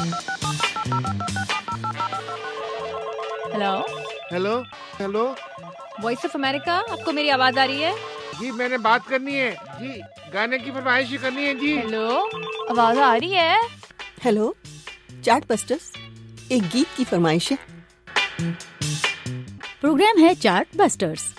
Hello hello hello Voice of America, आपको मेरी आवाज आ रही है? जी, मैंने बात करनी है जी, गाने की फरमाइश करनी है जी। हेलो, आवाज आ रही है? हेलो चार्ट बस्टर्स, एक गीत की फरमाइश है। प्रोग्राम है चार्ट बस्टर्स।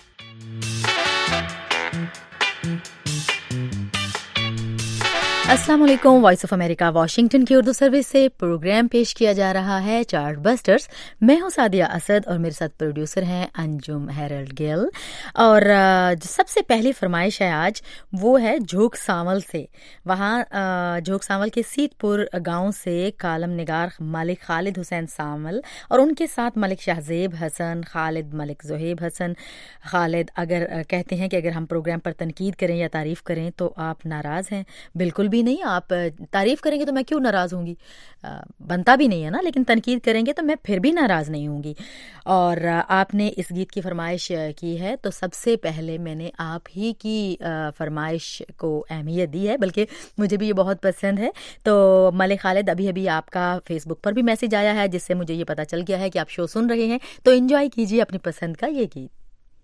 अस्सलाम वालेकुम। वॉइस ऑफ अमेरिका वाशिंगटन की उर्दू सर्विस से प्रोग्राम पेश किया जा रहा है चार्ट बस्टर्स। मैं हूं सादिया असद और मेरे साथ प्रोड्यूसर हैं अंजुम हेरल्ड गिल। और जो सबसे पहली फरमाइश है आज वो है झोंक सांवल से। वहाँ झोंक सांवल के सीतपुर गांव से कालम निगार मलिक खालिद हुसैन सांवल और उनके साथ मलिक शाहजेब हसन, खालिद मलिक जोहेब हसन। खालिद अगर कहते हैं कि अगर हम प्रोग्राम पर तनकीद करें या तारीफ करें तो आप नाराज हैं? बिल्कुल भी नहीं, आप तारीफ करेंगे तो मैं क्यों नाराज होंगी, बनता भी नहीं है ना, लेकिन तनकीद करेंगे तो मैं फिर भी नाराज नहीं होंगी। और आपने इस गीत की फरमाइश की है तो सबसे पहले मैंने आप ही की फरमाइश को अहमियत दी है, बल्कि मुझे भी ये बहुत पसंद है। तो मलिक खालिद, अभी अभी आपका फेसबुक पर भी मैसेज आया है जिससे मुझे ये पता चल गया है कि आप शो सुन रहे हैं, तो एंजॉय कीजिए अपनी पसंद का ये गीत।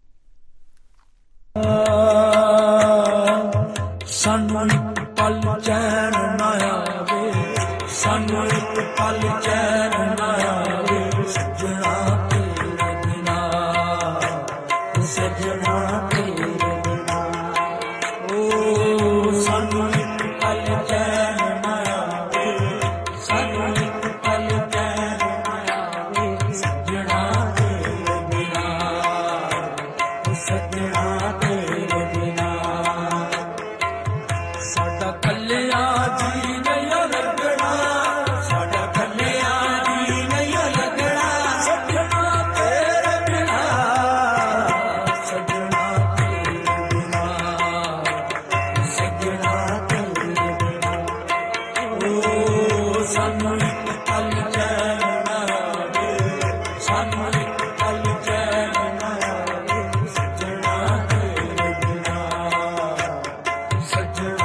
सानू एक पल चैन ना आवे, सानू एक पल चैन ना आवे, सजना तेरे बिना, सजना तेरे बिना। ओ सानू एक पल चैन ना आवे, सानू एक पल चैन ना आवे, सजना तेरे बिना, सजना तेरे बिना। साडा कल्लिया जी नहीं लगना, साडा कल्लिया जी नहीं लगना, सजना तेरे बिना, सजना तेरे बिना, सजना तेरे बिना। ओ सानू एक पल चैन ना आवे, सानू एक पल चैन ना आवे, सजना तेरे बिना, सजना।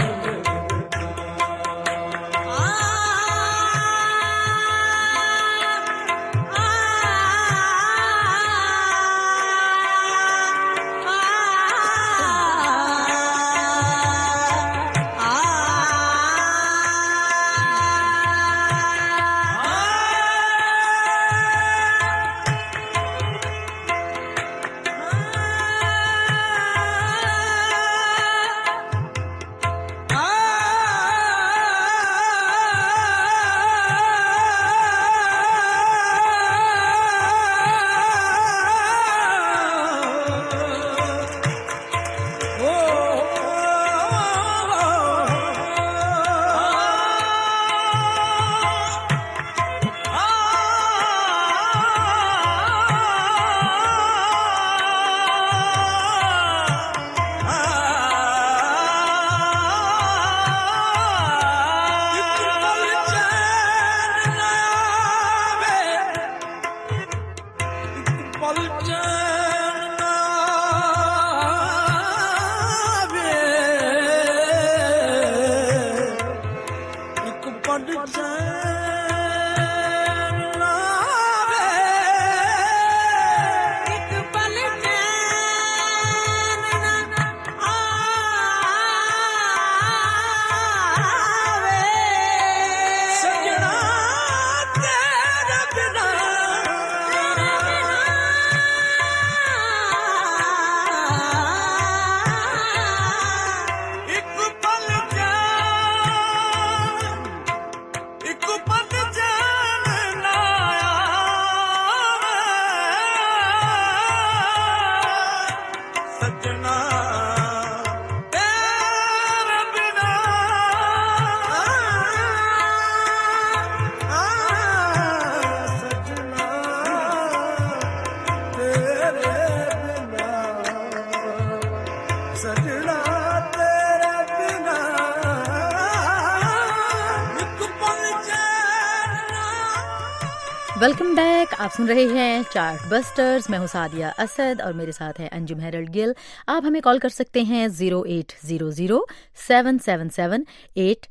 Welcome back. आप सुन रहे हैं चार्ट बस्टर्स। मैं हूं सादिया असद और मेरे साथ है अंजुम हेरल्ड गिल। आप हमें कॉल कर सकते हैं 0800-777-8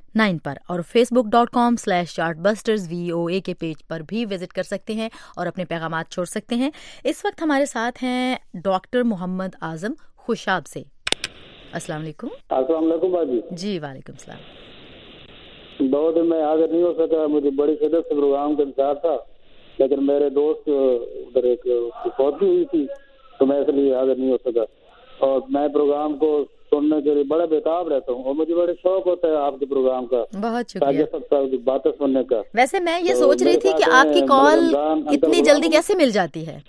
9 पर और facebook.com/chartbusters VOA के पेज पर भी विजिट कर सकते हैं और अपने पैगामात छोड़ सकते हैं। इस वक्त हमारे साथ हैं डॉक्टर मोहम्मद आजम खुशाब से। अस्सलाम वालेकुम। अस्सलाम वालेकुम बाजी। जी वालेकुम सलाम। 2 दिन में हाजिर नहीं हो सका, मुझे बड़ी शिद्दत से प्रोग्राम का इंतजार था, लेकिन मेरे दोस्त उधर एक फौत भी हुई थी तो मैं इसलिए हाजिर नहीं हो सका। और मैं प्रोग्राम को सुनने के लिए बड़ा बेताब रहता हूँ और मुझे बड़े शौक होता है आपके प्रोग्राम का, बहुत शुक्रिया, सब बातें सुनने का। वैसे मैं ये सोच रही थी कि आपकी कॉल इतनी जल्दी कैसे मिल जाती है?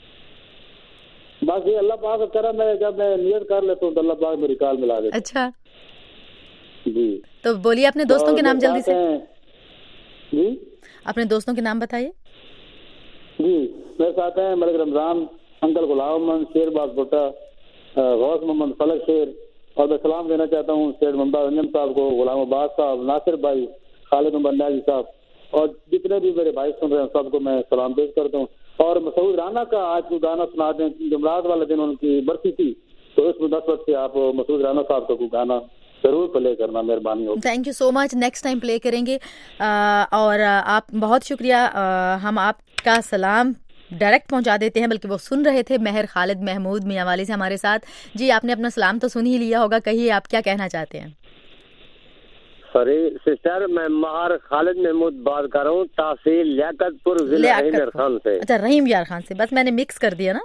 बस ये अल्लाह पाक का करम है, जब मैं नियत कर लेता हूँ तो अल्लाह पाक मेरी कॉल मिला देता। अच्छा जी, तो बोलिए अपने दोस्तों के नाम जल्दी से। जी, अपने दोस्तों के नाम बताइए। जी, मेरे साथ हैं मलिक रमजान, अंकल गुलाम मोहम्मद, शेरबाज भुट्टा, गौस मोहम्मद, फलक शेर, और मैं सलाम देना चाहता हूँ शेर मुमताज रंजन साहब को, गुलाम अब्बास साहब, नासिर भाई, खालिद मोहम्मद न्याजी साहब, और जितने भी मेरे भाई सुन रहे हैं सबको मैं सलाम पेश करता हूँ। और मसूद राना का आज को गाना सुना दें, जुमरात वाले दिन उनकी बरसी थी, तो इस मुनासबत से आप मसूद राना साहब का कोई गाना जरूर प्ले करना, मेहरबानी होगी। Thank you so much, next time play करेंगे। और आप बहुत शुक्रिया, हम आपका सलाम डायरेक्ट पहुंचा देते हैं, बल्कि वो सुन रहे थे महर खालिद महमूद मियांवाली से हमारे साथ। जी, आपने अपना सलाम तो सुन ही लिया होगा, कहिए आप क्या कहना चाहते हैं? सॉरी सिस्टर, मैं महर खालिद महमूद बात कर रहा हूँ, तहसील लियाकतपुर, जिला रहीम यार खान से। अच्छा, रहीम यार खान से, बस मैंने मिक्स कर दिया ना।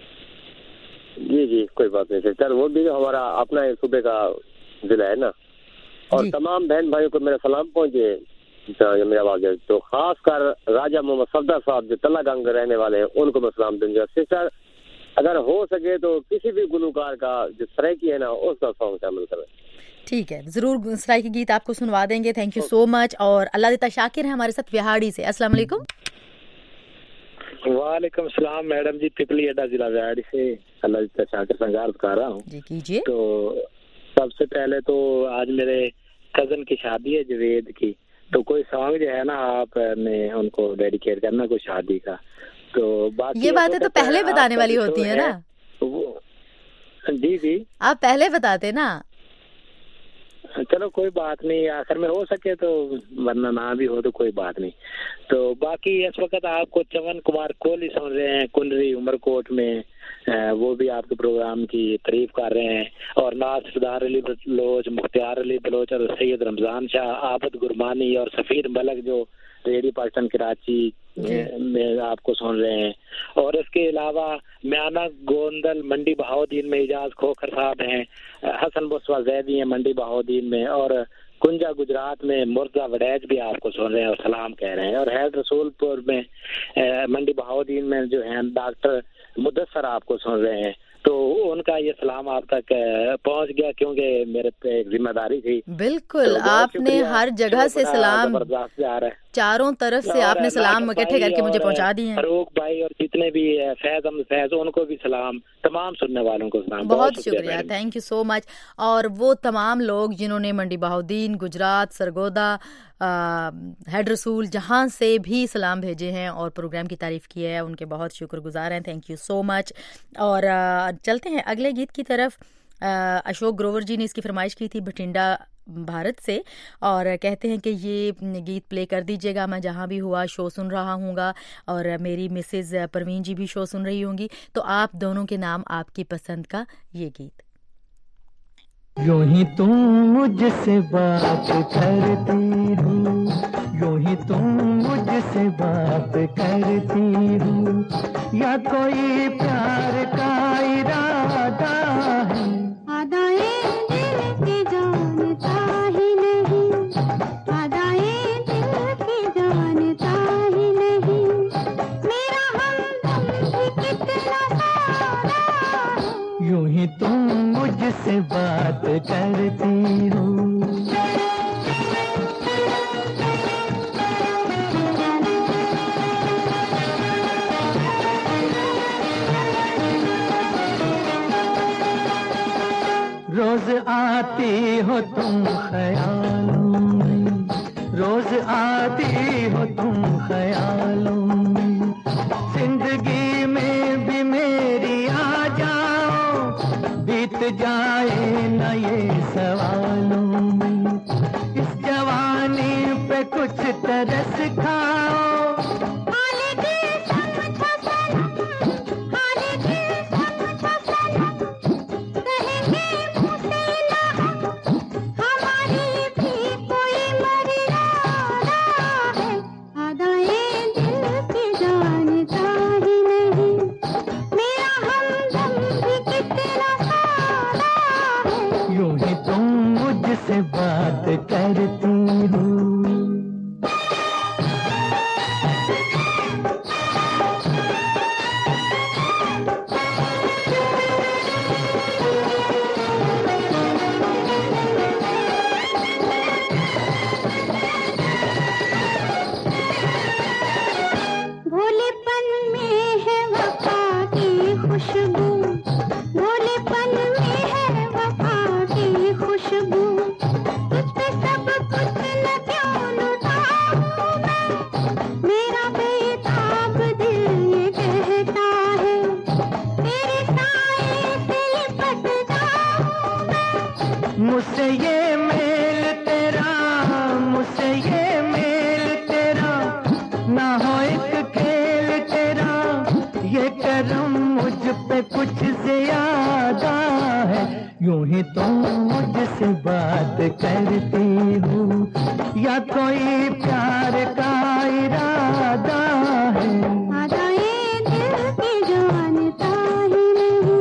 जी जी, कोई बात नहीं सिस्टर, वो भी हमारा अपना सूबे का जिला है ना। और तमाम बहन भाइयों को मेरा सलाम पहुँचे, मेरा आवाज है तो खास कर राजा मोहम्मद सफदर साहब जो तला गंग रहने वाले हैं, उनको मैं सलाम दूंगा। सिस्टर, अगर हो सके तो किसी भी गुलकार का जो सराइकी है ना, उसका सॉन्ग शामिल करें। ठीक है, जरूर सराइकी गीत आपको सुनवा देंगे। Thank you so much. और अल्लाह देता शाकिर है हमारे साथ विहाड़ी से। अस्सलाम वालेकुम। वालेकुम सलाम मैडम जी, पिपली अड्डा जिला विहाड़ी से अल्लाह देता शाकिर संगार कर रहा हूँ। जी कीजिए। तो सबसे पहले तो आज मेरे कजन की शादी है जवेद की, तो कोई सॉन्ग जो है ना आपने उनको डेडिकेट करना कोई शादी का। तो बाकी ये बातें तो पहले बताने वाली होती है ना। जी जी, आप पहले बताते ना। चलो कोई बात नहीं, आखिर में हो सके तो, वरना ना भी हो तो कोई बात नहीं। तो बाकी इस वक्त आपको चमन कुमार कोहली सुन रहे हैं कुंडरी उमरकोट में, वो भी आपके प्रोग्राम की तारीफ कर रहे हैं। और नाज सरदार अली बलोच, मुख्तियार अली बलोच और सैयद रमजान शाह, आबद गुरमानी और सफीर मलक जो रेडियो पाकिस्तान कराची में आपको सुन रहे हैं। और इसके अलावा म्याना गोंदल मंडी बहाउद्दीन में इजाज खोखर साहब हैं, हसन बुस्वा जैदी हैं मंडी बहाउद्दीन में, और कुंजा गुजरात में मुर्जा वडैज भी आपको सुन रहे हैं और सलाम कह रहे हैं। और हैद रसूलपुर में मंडी बहाउद्दीन में जो है डॉक्टर मुदस्सर आपको सुन रहे हैं, तो उनका ये सलाम आप तक पहुंच गया क्योंकि मेरे पे एक जिम्मेदारी थी। बिल्कुल, तो आपने हर जगह से सलाम जबरदस्त जा रहा है, चारों तरफ से आपने सलाम इकट्ठे करके मुझे पहुंचा दिए हैं। फरूक भाई और जितने भी फैज अहमद फैज, उनको भी सलाम, तमाम सुनने वालों को सलाम। बहुत शुक्रिया, थैंक यू सो मच। और वो तमाम लोग जिन्होंने मंडी बहाउद्दीन, गुजरात, सरगोदा, हेड रसूल, जहाँ से भी सलाम भेजे हैं और प्रोग्राम की तारीफ की है, उनके बहुत शुक्रगुजार हैं। Thank you so much. और चलते हैं अगले गीत की तरफ। अशोक ग्रोवर जी ने इसकी फरमाइश की थी बठिंडा भारत से, और कहते हैं कि ये गीत प्ले कर दीजिएगा, मैं जहाँ भी हुआ शो सुन रहा हूँगा और मेरी मिसेज परवीन जी भी शो सुन रही होंगी, तो आप दोनों के नाम आपकी पसंद का ये गीत। यूं ही तुम मुझसे बात करती हो, यूं ही तुम मुझसे बात करती हो, या कोई प्यार का इरादा है, आदाए दिल की जानता ही नहीं, आदाए दिल की जानता ही नहीं, मेरा हमदम भी कितना सारा है, यूं ही तुम मुझसे बात करती हो। रोज आती हो तुम ख्यालों में, रोज आती हो तुम ख्यालों में, जिंदगी में भी मेरी आ जाओ, बीत जाए न ये सवालों में, इस जवान पे कुछ तरस खाओ। हाले दिल समझो सनम, हाले दिल समझो सनम, कहेंगे मुँह से ना हम, हमारी भी कोई मर्यादा है। अदाएं दिल की जानता ही नहीं, मेरा हमदम भी कितना सादा है। यूं ही तुम मुझसे बात करती हो। भोलेपन में है वफा की खुशबू, भोलेपन में है वफा की खुशबू, तुझ पे सब कुछ न क्यों लुटाऊं मैं, मेरा बेताब दिल ये कहता है, तेरे साए से लिपट जाऊं मैं। मुझसे ये मेल तेरा, मुझसे ये मेल तेरा, ना हो एक खेल तेरा, ये करम मुझ पे कुछ ज्यादा है। यूं ही तुम मुझसे बात करती हो, या कोई प्यार का इरादा है। अदाएं दिल की जानता ही नहीं।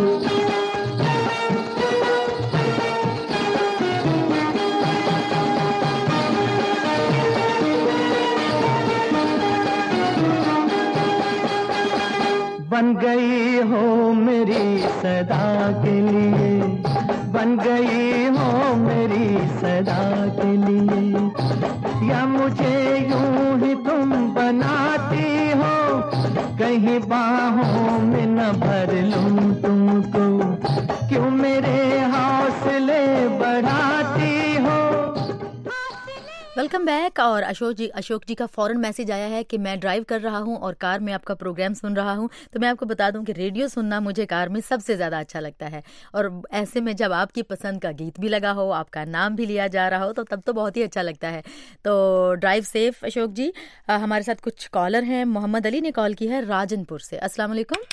बन गई हो मेरी सदा के लिए, बन गई हो मेरी सदा के लिए, या मुझे यूं ही तुम बनाती हो, कहीं बाहों में न भर लूं तुमको, क्यों मेरे हौसले बढ़ाती हो। Welcome back. और अशोक जी का फौरन मैसेज आया है कि मैं ड्राइव कर रहा हूं और कार में आपका प्रोग्राम सुन रहा हूं। तो मैं आपको बता दूं कि रेडियो सुनना मुझे कार में सबसे ज़्यादा अच्छा लगता है, और ऐसे में जब आपकी पसंद का गीत भी लगा हो, आपका नाम भी लिया जा रहा हो, तो तब तो बहुत ही अच्छा लगता है। तो ड्राइव सेफ अशोक जी। हमारे साथ कुछ कॉलर हैं। मोहम्मद अली ने कॉल की है राजनपुर से। अस्सलाम वालेकुम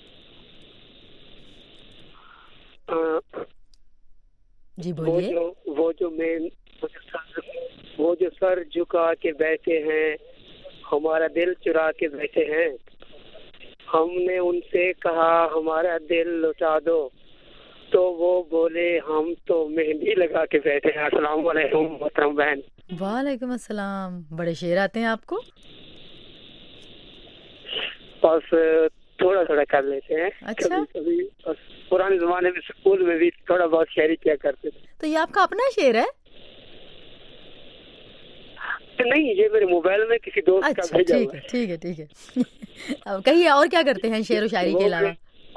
जी, बोलिए। वो जो सर झुका के बैठे हैं, हमारा दिल चुरा के बैठे हैं, हमने उनसे कहा हमारा दिल लुटा दो, तो वो बोले हम तो मेहंदी लगा के बैठे हैं। अस्सलाम वालेकुम मोहतरम बहन। वालेकुम अस्सलाम। बड़े शेर आते हैं आपको। बस थोड़ा थोड़ा कर लेते हैं। अच्छा। कभी बस पुराने जमाने में स्कूल में भी थोड़ा बहुत शायरी किया करते थे। तो ये आपका अपना शेर है? नहीं, ये मेरे मोबाइल में किसी दोस्त का भेजा हुआ है। ठीक है ठीक है। अब कहिए, और क्या करते हैं शेर व शायरी के अलावा?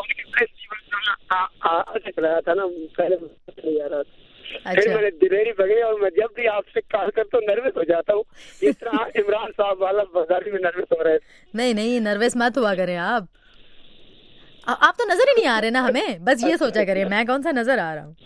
रहा था ना पहले जा रहा था। अच्छा। फिर मैंने दिलेरी बगड़ी, और मैं जब भी आपसे कॉल करता हूँ नर्वस हो जाता हूँ, इस तरह इमरान साहब वाला बाजारी में नर्वस हो रहे थे। नहीं, नर्वस मत हुआ करें आप तो नजर ही नहीं आ रहे ना हमें। बस ये सोचा करें मैं कौन सा नजर आ रहा हूँ।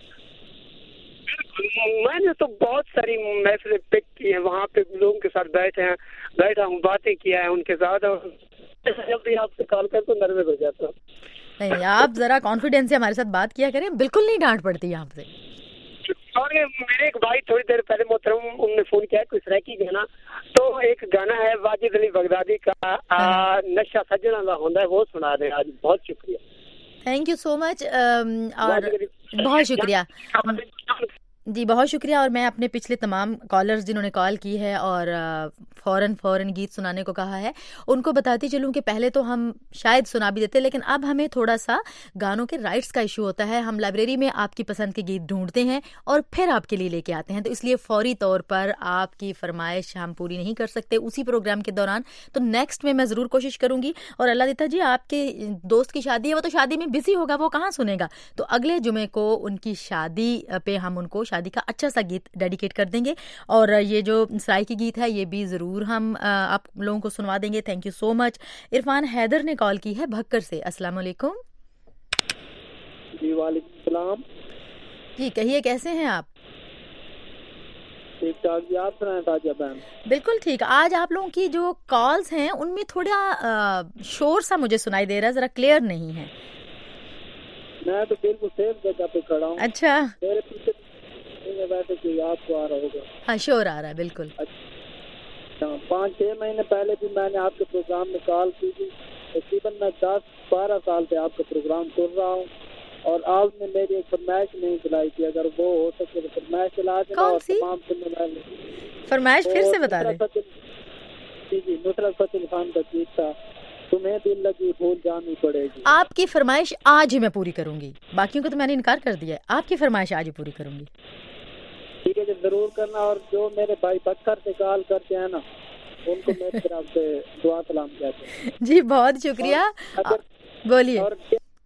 मैंने तो बहुत सारी महफिलें पिक की हैं, वहाँ पे लोगों के साथ बैठा हूँ, बातें किया है उनके साथ, और जब भी आपसे कॉल करता हूँ नर्वस हो जाता हूँ। नहीं, आप जरा कॉन्फिडेंस से हमारे साथ बात किया करें, बिल्कुल नहीं डांट पड़ती यहाँ से। और मेरे एक भाई थोड़ी देर पहले मोहतरम उन्होंने फोन किया कुछ रैकी गाना, तो एक गाना है वाजिद अली बगदादी का नशा सजना दा होंदा है, वो सुना दे आज। बहुत शुक्रिया। Thank you so much. और बहुत शुक्रिया जी, बहुत शुक्रिया। और मैं अपने पिछले तमाम कॉलर्स जिन्होंने कॉल की है और फ़ौरन गीत सुनाने को कहा है, उनको बताती चलूँ कि पहले तो हम शायद सुना भी देते, लेकिन अब हमें थोड़ा सा गानों के राइट्स का इशू होता है। हम लाइब्रेरी में आपकी पसंद के गीत ढूंढते हैं और फिर आपके लिए लेके आते हैं, तो इसलिए फौरी तौर पर आपकी फरमाइश हम पूरी नहीं कर सकते उसी प्रोग्राम के दौरान। तो नेक्स्ट में मैं ज़रूर कोशिश करूँगी। और अल्लाह देता जी, आपके दोस्त की शादी है, वो तो शादी में बिजी होगा, वो कहाँ सुनेगा। तो अगले जुमे को उनकी शादी पे हम उनको शादी का अच्छा सा गीत डेडिकेट कर देंगे, और ये जो सराय की गीत है ये भी ज़रूर हम आप लोगों को सुनवा देंगे। Thank you so much. Irfan Haider ने कॉल की है भक्कर से। अस्सलाम वालेकुम जी, वालेकुम सलाम। जी, कहिए कैसे हैं आप? ठीक ठाक जी, आप सुनाएं ताजिया बहन। बिल्कुल ठीक। आज आप लोगों की जो कॉल्स हैं उनमें थोड़ा शोर सा मुझे सुनाई दे रहा है, जरा क्लियर नहीं है। मैं तो बिल्कुल सेफ जगह पे खड़ा हूँ। अच्छा, मेरे पीछे वैसे कोई आपको आ रहा होगा। हाँ शोर आ रहा है बिल्कुल। 5-6 महीने पहले भी मैंने आपके प्रोग्राम में कॉल की थी। तकरीबन मैं 10-12 साल से आपका प्रोग्राम सुन रहा हूँ और आपने मेरी एक फरमाइश नहीं चलाई थी, अगर वो हो सके तो फरमाइश चला देना। कौन और सी तमाम सुनने वाले फरमाइश फिर से बता दें। जी, नुसरत फतेह खान का गीत था, तुम्हें दिल लगी भूल जानी पड़ेगी। आपकी फरमाइश आज ही मैं पूरी करूंगी, बाकियों को तो मैंने इनकार कर दिया है। आपकी फरमाइश आज ही पूरी करूंगी। ठीक है, जरूर करना। और जो मेरे भाई बक्कर से कॉल करते हैं ना, उनको मेरी तरफ से दुआ सलाम कहते हैं। जी बहुत शुक्रिया। बोलिए। और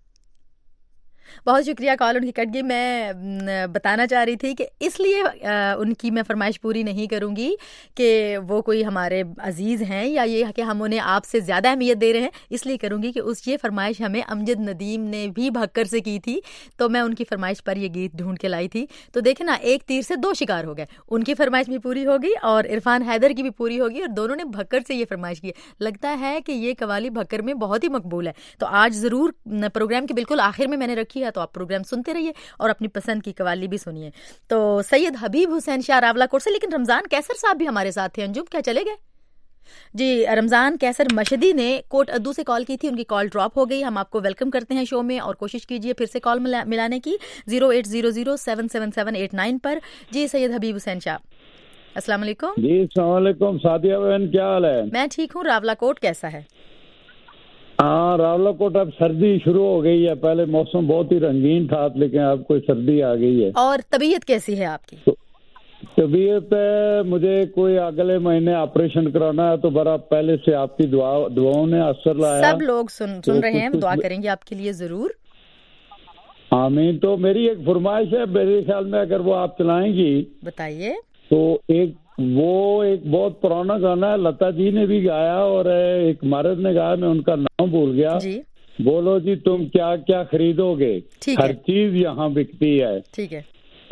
बहुत शुक्रिया, कॉल उनकी कट गई। मैं बताना चाह रही थी कि इसलिए उनकी मैं फरमाइश पूरी नहीं करूंगी कि वो कोई हमारे अजीज़ हैं या ये कि हम उन्हें आपसे ज़्यादा अहमियत दे रहे हैं। इसलिए करूंगी कि ये फरमाइश हमें अमजद नदीम ने भी भक्कर से की थी, तो मैं उनकी फरमाइश पर ये गीत ढूंढ के लाई थी। तो देखे ना, एक तीर से 2 शिकार हो गए। उनकी फरमाइश भी पूरी होगी और इरफान हैदर की भी पूरी होगी, और दोनों ने भक्कर से ये फरमाइश की। लगता है कि ये कवाली भक्कर में बहुत ही मकबूल है। तो आज ज़रूर प्रोग्राम के बिल्कुल आखिर में मैंने रखी है, तो आप प्रोग्राम सुनते रहिए और अपनी पसंद की कवाली भी सुनिए। तो सैयद हबीब हुसैन शाह रावलाकोट से, लेकिन रमजान कैसर साहब भी हमारे साथ थे। अंजुम क्या चले गए? जी, रमजान कैसर मशदी ने कोट अद्दू से कॉल की थी, उनकी कॉल ड्रॉप हो गई। हम आपको वेलकम करते हैं शो में और कोशिश कीजिए फिर से कॉल मिलाने की 0800-777-89 पर। जी सैयद हबीब हुसैन शाह, अस्सलाम वालेकुम। जी अस्सलाम वालेकुम। सादिया बहन क्या हाल है? मैं ठीक हूँ। रावलाकोट कैसा है? हाँ, रावलाकोट अब सर्दी शुरू हो गई है। पहले मौसम बहुत ही रंगीन था, लेकिन अब कोई सर्दी आ गई है। और तबीयत कैसी है आपकी? तबीयत मुझे कोई अगले महीने ऑपरेशन कराना है, तो बड़ा पहले से आपकी दुआओं ने असर लाया। सब लोग सुन रहे हैं, दुआ करेंगे आपके लिए जरूर। आमीन। तो मेरी एक फरमाइश है, मेरे ख्याल में अगर वो आप चलाएंगी। बताइए। तो एक बहुत पुराना गाना है, लता जी ने भी गाया और एक मर्द ने गाया, मैं उनका नाम भूल गया जी। बोलो जी तुम क्या क्या खरीदोगे, हर चीज यहाँ बिकती है। ठीक है।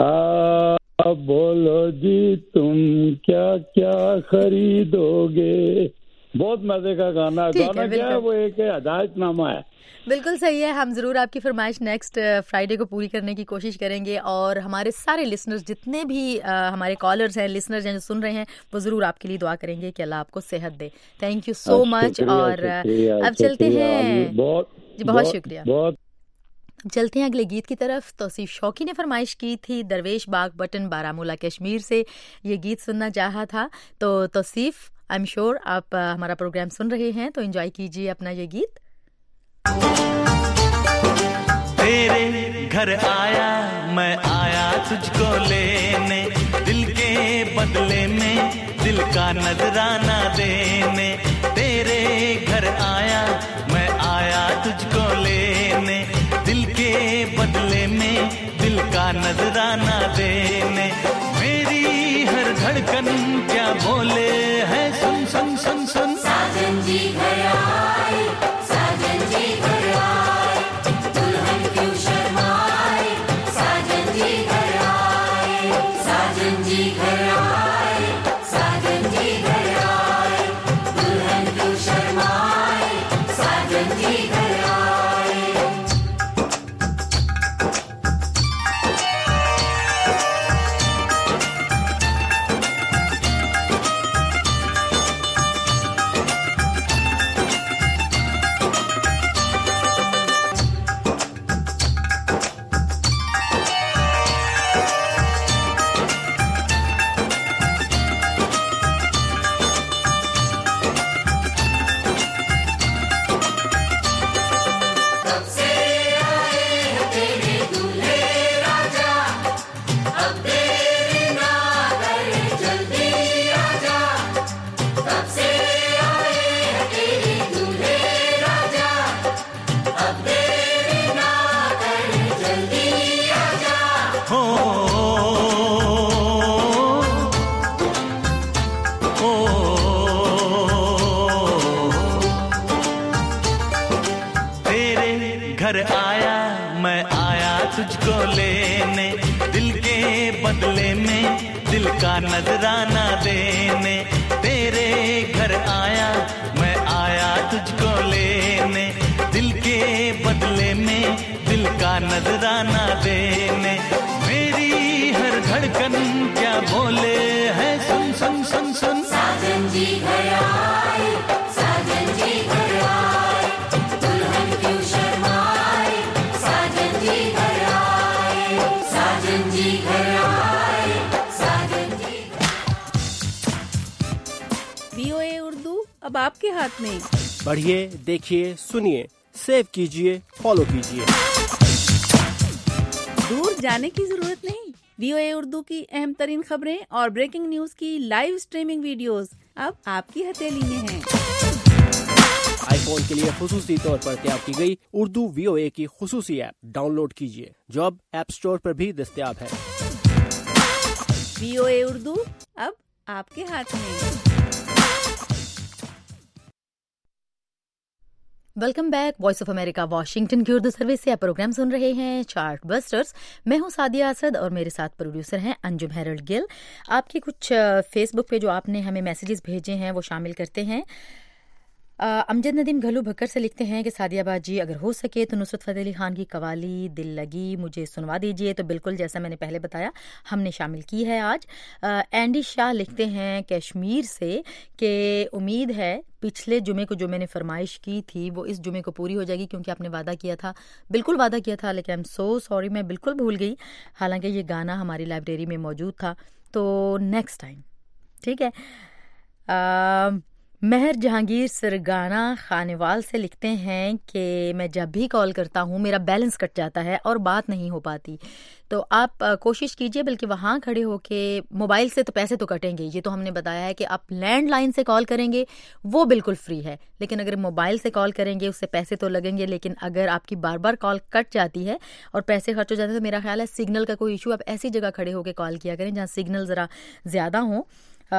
बोलो जी तुम क्या क्या खरीदोगे। बहुत मजे का गाना क्या है, वो एक हदायतनामा है। बिल्कुल सही है। हम जरूर आपकी फरमाइश नेक्स्ट फ्राइडे को पूरी करने की कोशिश करेंगे, और हमारे सारे लिसनर्स, जितने भी हमारे कॉलर्स हैं, लिसनर्स हैं जो सुन रहे हैं, वो जरूर आपके लिए दुआ करेंगे कि अल्लाह आपको सेहत दे। Thank you so much. और अब चलते हैं। बहुत शुक्रिया। चलते हैं अगले गीत की तरफ। तौसीफ शौकी ने फरमाइश की थी, दरवेश बाग बटन बारामूला कश्मीर से ये गीत सुनना चाहा था। तो तौसीफ, आई एम श्योर आप हमारा प्रोग्राम सुन रहे हैं, तो एंजॉय कीजिए अपना ये गीत। तेरे घर आया मैं आया तुझको लेने, दिल के बदले में दिल का नजराना देने। तेरे घर आया मैं आया तुझको लेने, दिल के बदले में दिल का नजराना देने। मेरी हर धड़कन क्या बोले है, सुन सुन सुन सुन। साजन जी घर आए, साजन जी घर आए, दुल्हन क्यों शर्माए, साजन जी घर आए, साजन जी घर आए, साजन जी घर आए, दुल्हन क्यों शर्माए, साजन जी घर आए। घर आया मैं आया तुझको लेने, दिल के बदले में दिल का नजराना देने, तेरे घर आया मैं आया तुझको लेने, दिल के बदले में दिल का नजराना देने, मेरी हर धड़कन क्या बोले है सुन सुन सुन सुन। साजन जी घर आए, साजन जी घर आए, दुल्हन क्यों शर्माए, साजन जी घर आए, साजन जी घर आए, साजन जी। VOA उर्दू अब आपके हाथ में। पढ़िए, देखिए, सुनिए, सेव कीजिए, फॉलो कीजिए। दूर जाने की जरूरत नहीं। VOA उर्दू की अहम तरीन खबरें और ब्रेकिंग न्यूज की लाइव स्ट्रीमिंग वीडियोस अब आपकी हथेली में हैं। आईफोन के लिए खुसूसी तौर पर तैयार की गई उर्दू VOA की खुसूसी ऐप डाउनलोड कीजिए, जो अब ऐप स्टोर पर भी दस्तयाब है। VOA उर्दू अब आपके हाथ में। Welcome back. Voice of America Washington की उर्दू सर्विस से आप प्रोग्राम सुन रहे हैं चार्ट बस्टर्स। मैं हूं सादिया असद और मेरे साथ प्रोड्यूसर हैं अंजुम हैरल्ड गिल। आपके कुछ फेसबुक पे जो आपने हमें मैसेजेस भेजे हैं वो शामिल करते हैं। अमजद नदीम घलू भक्कर से लिखते हैं कि सादिया बाजी अगर हो सके तो नुसरत फतेह अली खान की कवाली दिल लगी मुझे सुनवा दीजिए। तो बिल्कुल जैसा मैंने पहले बताया हमने शामिल की है आज। एंडी शाह लिखते हैं कश्मीर से कि उम्मीद है पिछले जुमे को जो मैंने फरमाइश की थी वो इस जुमे को पूरी हो जाएगी, क्योंकि आपने वादा किया था, बिल्कुल वादा किया था, लेकिन आई एम सो सॉरी मैं बिल्कुल भूल गई। हालांकि ये गाना हमारी लाइब्रेरी में मौजूद था, तो नेक्स्ट टाइम ठीक है। महर जहांगीर सरगाना खानेवाल से लिखते हैं कि मैं जब भी कॉल करता हूँ मेरा बैलेंस कट जाता है और बात नहीं हो पाती। तो आप कोशिश कीजिए, बल्कि वहाँ खड़े होके, मोबाइल से तो पैसे तो कटेंगे, ये तो हमने बताया है कि आप लैंडलाइन से कॉल करेंगे वो बिल्कुल फ्री है, लेकिन अगर मोबाइल से कॉल करेंगे उससे पैसे तो लगेंगे। लेकिन अगर आपकी बार बार कॉल कट जाती है और पैसे खर्च हो जाते हैं तो मेरा ख्याल है सिग्नल का कोई इशू, आप ऐसी जगह खड़े होकर कॉल किया करें जहाँ सिग्नल ज़रा ज़्यादा हो।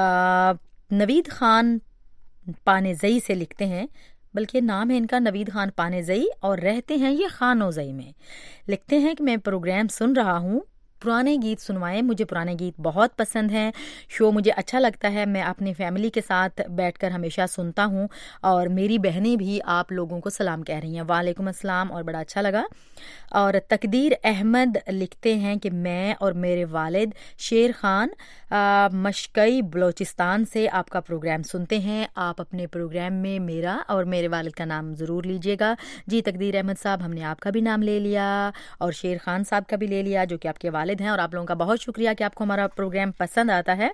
नवीद खान पानेजई से लिखते हैं, बल्कि नाम है इनका नवीद खान पानेजई और रहते हैं ये खानोजई में। लिखते हैं कि मैं प्रोग्राम सुन रहा हूँ, पुराने गीत सुनवाएं, मुझे पुराने गीत बहुत पसंद हैं, शो मुझे अच्छा लगता है, मैं अपनी फैमिली के साथ बैठकर हमेशा सुनता हूँ और मेरी बहनें भी आप लोगों को सलाम कह रही हैं। वालेकुम अस्सलाम, और बड़ा अच्छा लगा। और तकदीर अहमद लिखते हैं कि मैं और मेरे वालिद शेर खान मशकई बलोचिस्तान से आपका प्रोग्राम सुनते हैं। आप अपने प्रोग्राम में मेरा और मेरे वालिद का नाम ज़रूर लीजिएगा। जी तकदीर अहमद साहब, हमने आपका भी नाम ले लिया और शेर खान साहब का भी ले लिया जो कि आपके वालिद हैं, और आप लोगों का बहुत शुक्रिया कि आपको हमारा प्रोग्राम पसंद आता है।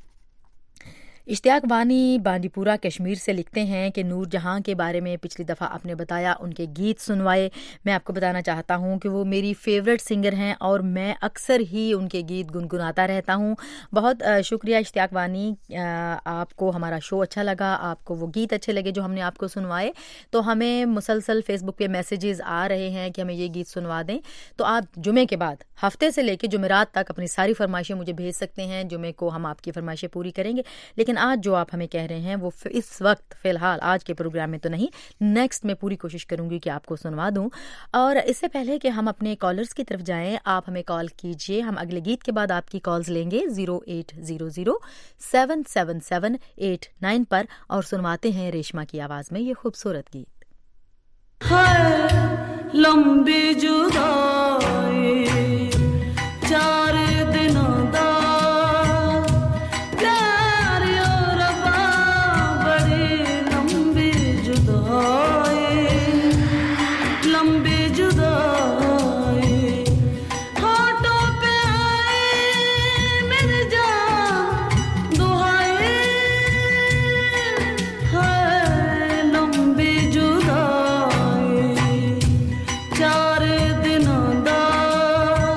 इश्तियाक वानी बांदीपुरा कश्मीर से लिखते हैं कि नूर जहां के बारे में पिछली दफ़ा आपने बताया, उनके गीत सुनवाए। मैं आपको बताना चाहता हूं कि वो मेरी फेवरेट सिंगर हैं और मैं अक्सर ही उनके गीत गुनगुनाता रहता हूं। बहुत शुक्रिया इश्तियाक वानी, आपको हमारा शो अच्छा लगा, आपको वो गीत अच्छे लगे जो हमने आपको सुनवाए। तो हमें मुसलसल फेसबुक पे मैसेजेस आ रहे हैं कि हमें ये गीत सुनवा दें। तो आप जुमे के बाद हफ्ते से लेकर जुमेरात तक अपनी सारी फरमाइशें मुझे भेज सकते हैं। जुमे को हम आपकी फरमाइशें पूरी करेंगे, लेकिन आज जो आप हमें कह रहे हैं वो इस वक्त फिलहाल आज के प्रोग्राम में तो नहीं, नेक्स्ट में पूरी कोशिश करूंगी कि आपको सुनवा दूं। और इससे पहले कि हम अपने कॉलर्स की तरफ जाएं, आप हमें कॉल कीजिए। हम अगले गीत के बाद आपकी कॉल्स लेंगे 0800-777-89 पर और सुनवाते हैं रेशमा की आवाज में ये खूबसूरत गीत। लंबी जुदाई 4 दिनों दा प्यार और बड़ी लंबी जुदाई होठों पे आए मेरी जान दुहाई है लंबी जुदाई 4 दिनों दा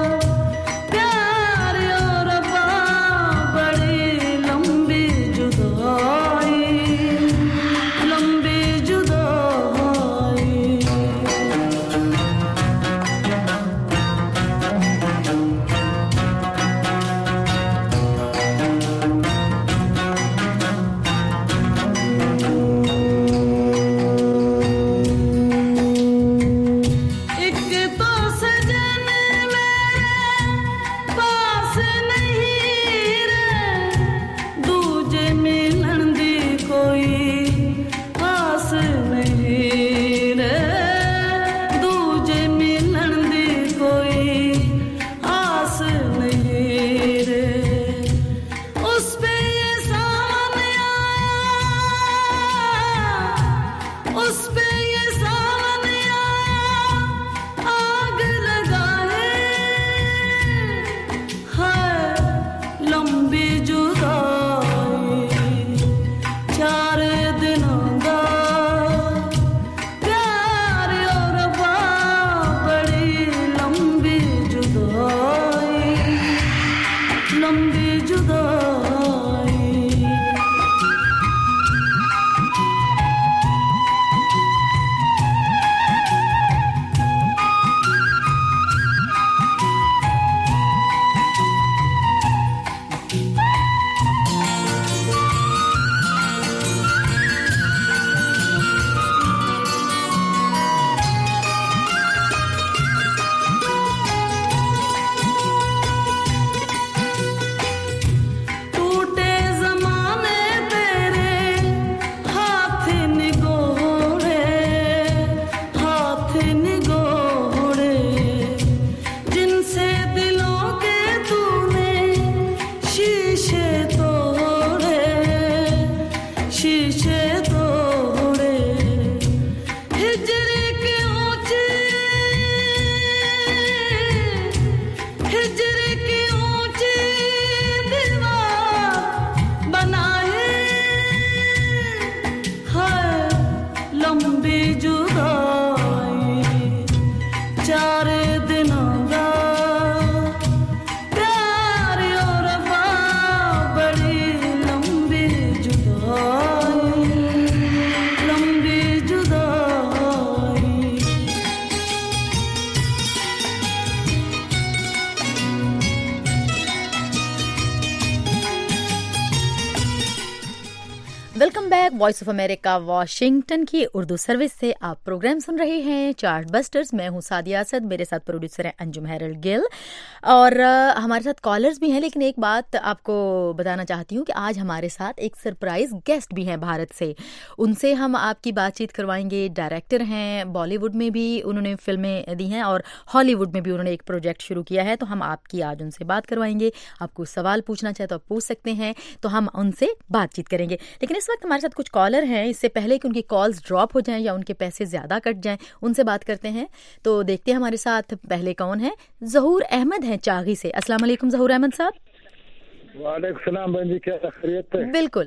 welcome back. Voice of America Washington की उर्दू सर्विस से आप प्रोग्राम सुन रहे हैं चार्ट बस्टर्स। मैं हूं सादिया असद, मेरे साथ प्रोड्यूसर हैं अंजुम हैरल्ड गिल और हमारे साथ कॉलर्स भी हैं। लेकिन एक बात आपको बताना चाहती हूं कि आज हमारे साथ एक सरप्राइज गेस्ट भी हैं भारत से। उनसे हम आपकी बातचीत करवाएंगे। डायरेक्टर हैं, बॉलीवुड में भी उन्होंने फिल्में दी हैं और हॉलीवुड में भी उन्होंने एक प्रोजेक्ट शुरू किया है। तो हम आपकी आज उनसे बात करवाएंगे। आपको सवाल पूछना चाहे तो आप पूछ सकते हैं, तो हम उनसे बातचीत करेंगे। लेकिन इस वक्त हमारे साथ कुछ कॉलर हैं। इससे पहले कि उनकी कॉल्स ड्रॉप हो जाएं या उनके पैसे ज्यादा कट जाएं, उनसे बात करते हैं। तो देखते हैं हमारे साथ पहले कौन है। जहूर अहमद हैं चागी से। अस्सलाम वालेकुम जहूर अहमद साहब। वालेकुम सलाम बहन जी, क्या खैरियत है? बिल्कुल।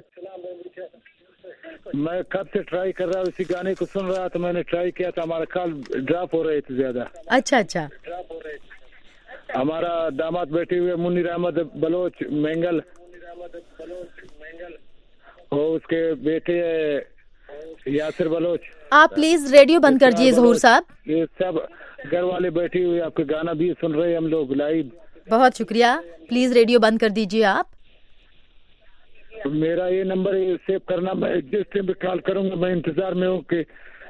मैं कब से ट्राई कर रहा हूँ, इसी गाने को सुन रहा था। मैंने ट्राई किया था, हमारा कॉल ड्रॉप हो रहे थे ज्यादा। अच्छा अच्छा। हमारा दामाद बैठे हुए मुनीर अहमद बलोच मैंगल और उसके बेटे यासिर बलोच। आप प्लीज रेडियो बंद कर दीजिए जहूर साहब। ये सब घर वाले बैठे हुए आपके गाना भी सुन रहे हैं हम लोग लाइव। बहुत शुक्रिया। प्लीज रेडियो बंद कर दीजिए आप। मेरा ये नंबर सेव करना, मैं जिस टाइम पे कॉल करूंगा मैं इंतजार में हूँ कि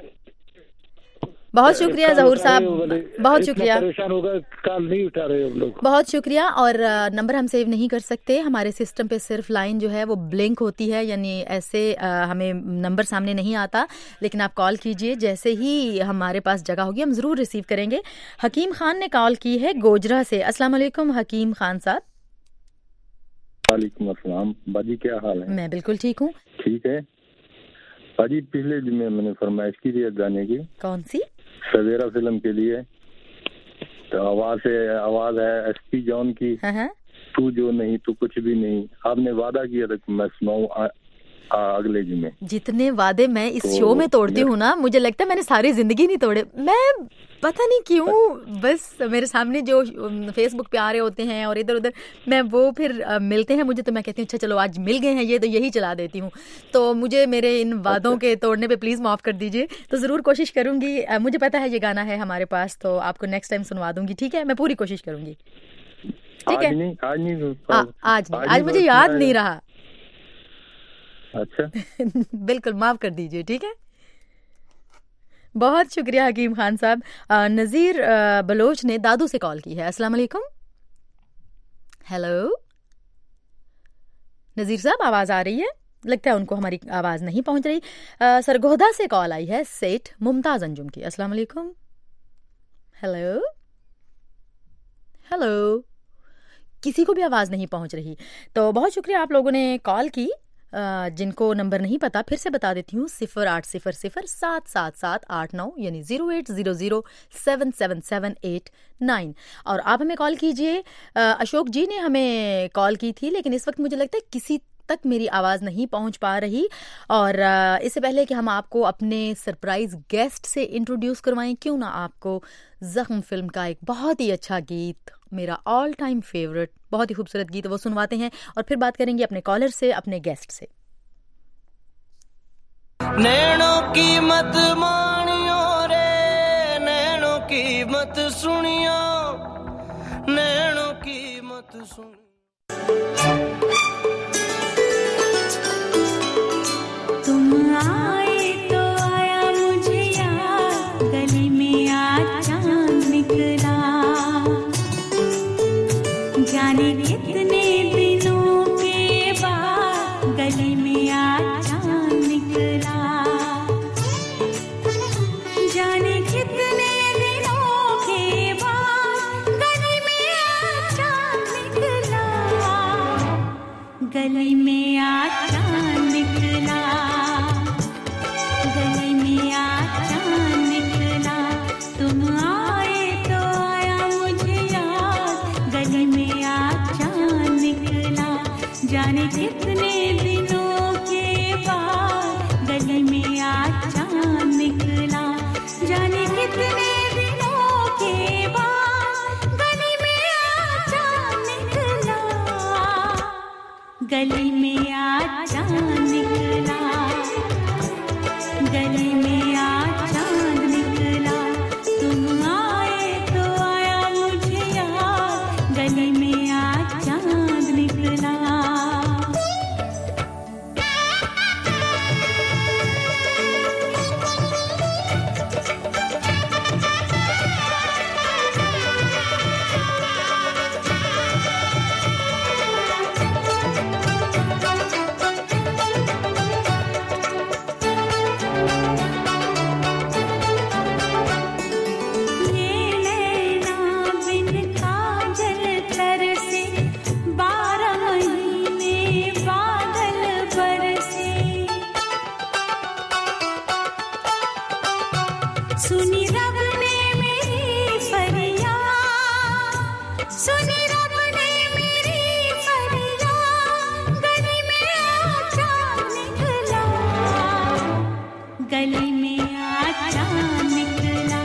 बहुत शुक्रिया जहूर साहब, बहुत शुक्रिया। परेशान होगा, कॉल नहीं उठा रहे हम लोग। बहुत शुक्रिया। और नंबर हम सेव नहीं कर सकते, हमारे सिस्टम पे सिर्फ लाइन जो है वो ब्लिंक होती है, यानी ऐसे हमें नंबर सामने नहीं आता। लेकिन आप कॉल कीजिए, जैसे ही हमारे पास जगह होगी हम जरूर रिसीव करेंगे। हकीम खान ने कॉल की है गोजरा से। अस्सलाम वालेकुम हकीम खान साहब। वालेकुम अस्सलाम। बाजी क्या हाल है? मैं बिल्कुल ठीक हूँ। ठीक है बाजी, पिछले दिन में मैंने फरमाइश की थी गाने की। कौन सी? सवेरा फिल्म के लिए। तो आवाज है एसपी जॉन की। तू जो नहीं तू कुछ भी नहीं। आपने वादा किया था कि मैं सुनाऊं अगले दिन में। जितने वादे मैं इस शो में तोड़ती हूँ ना, मुझे लगता है मैंने सारी जिंदगी नहीं तोड़े। मैं पता नहीं क्यों, बस मेरे सामने जो फेसबुक पे आ रहे होते हैं और इधर उधर मैं वो फिर मिलते हैं मुझे, तो मैं कहती हूँ अच्छा चलो आज मिल गए हैं ये, तो यही चला देती हूँ। तो मुझे मेरे इन वादों के तोड़ने पे प्लीज माफ कर दीजिए। तो जरूर कोशिश करूंगी। मुझे पता है ये गाना है हमारे पास, तो आपको नेक्स्ट टाइम सुनवा दूंगी। ठीक है, मैं पूरी कोशिश करूंगी। ठीक है, आज मुझे याद नहीं रहा। अच्छा बिल्कुल माफ कर दीजिए। ठीक है, बहुत शुक्रिया हकीम खान साहब। नजीर बलोच ने दादू से कॉल की है। अस्सलाम वालेकुम। हेलो नजीर साहब, आवाज आ रही है? लगता है उनको हमारी आवाज नहीं पहुंच रही। सरगोधा से कॉल आई है सेठ मुमताज अंजुम की। अस्सलाम वालेकुम। हेलो हेलो, किसी को भी आवाज नहीं पहुंच रही। तो बहुत शुक्रिया आप लोगों ने कॉल की। जिनको नंबर नहीं पता फिर से बता देती हूँ, 0800-777-89 यानी 0800-777-889। और आप हमें कॉल कीजिए। अशोक जी ने हमें कॉल की थी, लेकिन इस वक्त मुझे लगता है किसी तक मेरी आवाज नहीं पहुंच पा रही। और इससे पहले कि हम आपको अपने सरप्राइज गेस्ट से इंट्रोड्यूस करवाएं, क्यों ना आपको जख्म फिल्म का एक बहुत ही अच्छा गीत, मेरा ऑल टाइम फेवरेट, बहुत ही खूबसूरत गीत, वो सुनवाते हैं और फिर बात करेंगे अपने कॉलर से, अपने गेस्ट से। नैनों की मत मानियो रे, नैनों की मत सुनियो, नैनों की मत सुनियो। तुम आए तो आया मुझे याद, गली में आज चांद निकला। जाने कितने दिनों के बाद गली में आज चांद निकला। जाने कितने दिनों के बाद गली में आज चांद निकला। गली में आज चांद निकला। गली में आज चांद निकला। तुम आए तो आया मुझे याद, गली में आज चांद निकला। जाने कितने दिनों के बाद गली में आज चांद निकला। जाने कितने दिनों के बाद गली में आज चांद निकला। गली में आज चांद निकला। गली में आज चांद निकला। तुम आए तो आया मुझे याद, गली में आज चांद निकला। सुनी रब ने मेरी फरियाद, सुनी रब ने मेरी फरियाद, गली में आजा निकला, गली में आजा निकला,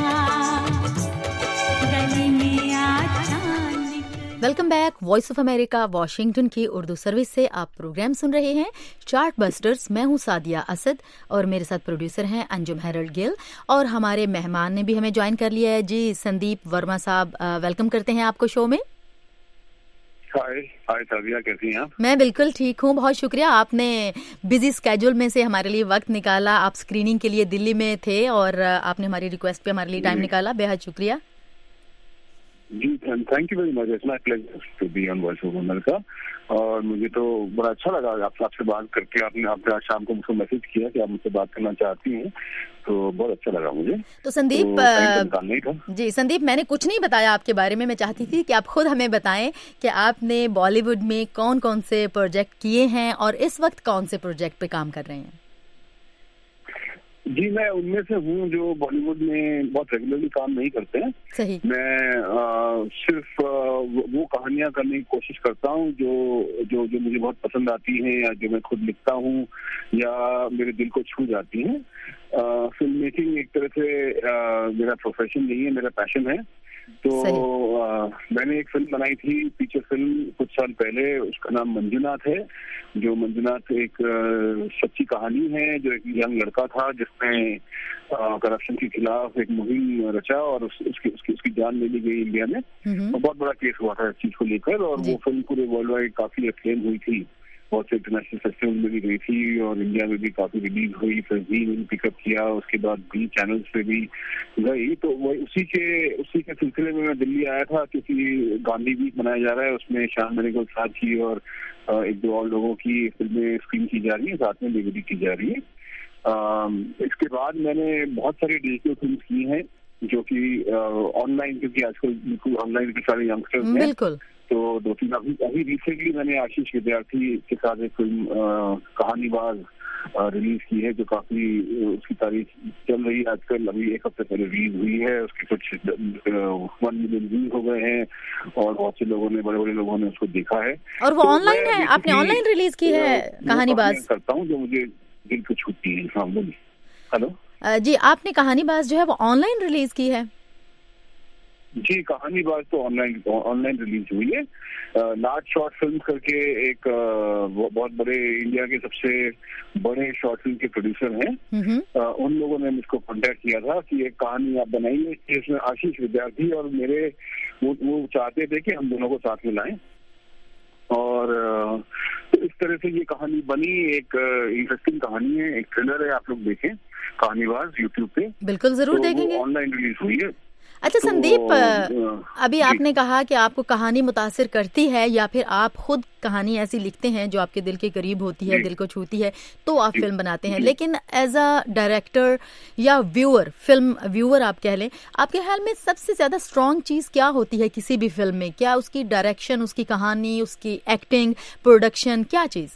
गली में आजा निकला। Welcome back. Voice of America Washington की उर्दू सर्विस से आप प्रोग्राम सुन रहे हैं चार्ट बस्टर्स। मैं हूं सादिया असद और मेरे साथ प्रोड्यूसर हैं अंजुम हेरल्ड गिल, और हमारे मेहमान ने भी हमें ज्वाइन कर लिया है जी, संदीप वर्मा साहब। वेलकम करते हैं आपको शो में। हाय सादिया, कैसी हैं आप? मैं बिल्कुल ठीक हूं, बहुत शुक्रिया। आपने बिजी स्केड्यूल में से हमारे लिए वक्त निकाला। आप स्क्रीनिंग के लिए दिल्ली में थे और आपने हमारी रिक्वेस्ट पे हमारे लिए टाइम निकाला, बेहद शुक्रिया जी। Thank you very much, it's my pleasure to be on voice of America. और मुझे तो बड़ा अच्छा लगा आपसे बात करके। आपने आज शाम को मुझको मैसेज किया कि आप मुझसे बात करना चाहती हैं, तो बहुत अच्छा लगा मुझे। तो संदीप जी, संदीप मैंने कुछ नहीं बताया आपके बारे में। मैं चाहती थी कि आप खुद हमें बताएं कि आपने बॉलीवुड में कौन कौन से प्रोजेक्ट किए हैं और इस वक्त कौन से प्रोजेक्ट पे काम कर रहे हैं। जी, मैं उनमें से हूँ जो बॉलीवुड में बहुत रेगुलरली काम नहीं करते हैं। सही। मैं सिर्फ वो कहानियां करने की कोशिश करता हूँ जो मुझे बहुत पसंद आती हैं, या जो मैं खुद लिखता हूँ या मेरे दिल को छू जाती हैं। फिल्म मेकिंग एक तरह से मेरा प्रोफेशन नहीं है, मेरा पैशन है। तो मैंने एक फिल्म बनाई थी, फीचर फिल्म, कुछ साल पहले। उसका नाम मंजुनाथ है। जो मंजुनाथ एक सच्ची कहानी है, जो एक यंग लड़का था जिसने करप्शन के खिलाफ एक मुहिम रचा और उसकी जान ले ली गई इंडिया में। और बहुत बड़ा केस हुआ था इस चीज को लेकर, और वो फिल्म पूरे वर्ल्ड वाइड काफी एक्लेम हुई थी। बहुत से इंटरनेशनल फेस्टिवल में भी गई थी और इंडिया में भी काफी रिलीज हुई। फिर जी ने पिकअप किया, उसके बाद भी चैनल्स पे भी गई। तो वो उसी के सिलसिले में मैं दिल्ली आया था, क्योंकि गांधी वीक मनाया जा रहा है। उसमें शान मेरेगोल्ड साथ की और एक दो और लोगों की फिल्में स्क्रीन की जा रही है, साथ में डीवीडी की जा रही है। इसके बाद मैंने बहुत सारी डिजिटल फिल्म की हैं जो कि ऑनलाइन, क्योंकि आजकल बिल्कुल ऑनलाइन के सारे यंगस्टर्स हैं। बिल्कुल। तो दो तीन अभी रिसेंटली मैंने आशीष विद्यार्थी के साथ एक फिल्म कहानीबाज रिलीज की है, जो काफी उसकी तारीफ चल रही है आजकल। अभी एक हफ्ते पहले रिलीज हुई है, उसके कुछ 1 मिलियन व्यूज हो गए हैं और बहुत से लोगों ने, बड़े बड़े लोगों ने उसको देखा है। और वो ऑनलाइन है? आपने ऑनलाइन रिलीज की है कहानीबाज? करता हूँ जो मुझे दिल को छूती है। हाँ बोलिए। हेलो जी, आपने कहानीबाज जो है वो ऑनलाइन रिलीज की है? जी, कहानीबाज तो ऑनलाइन रिलीज हुई है। लार्ज शॉर्ट फिल्म करके एक बहुत बड़े इंडिया के सबसे बड़े शॉर्ट फिल्म के प्रोड्यूसर हैं। उन लोगों ने मुझको कांटेक्ट किया था कि एक कहानी आप बनाइए, इसमें आशीष विद्यार्थी और मेरे वो चाहते थे कि हम दोनों को साथ में लाएं। और तो इस तरह से ये कहानी बनी। एक इंटरेस्टिंग कहानी है, एक थ्रिलर है। आप लोग देखें कहानीबाज यूट्यूब पे। बिल्कुल, जरूर देखेंगे। ऑनलाइन रिलीज हुई है। अच्छा संदीप, अभी आपने कहा कि आपको कहानी मुतासिर करती है, या फिर आप खुद कहानी ऐसी लिखते हैं जो आपके दिल के करीब होती है, दिल को छूती है, तो आप फिल्म बनाते हैं। लेकिन एज अ डायरेक्टर या व्यूअर, फिल्म व्यूअर आप कह लें, आपके ख्याल में सबसे ज्यादा स्ट्रॉन्ग चीज क्या होती है किसी भी फिल्म में? क्या उसकी डायरेक्शन, उसकी कहानी, उसकी एक्टिंग, प्रोडक्शन, क्या चीज?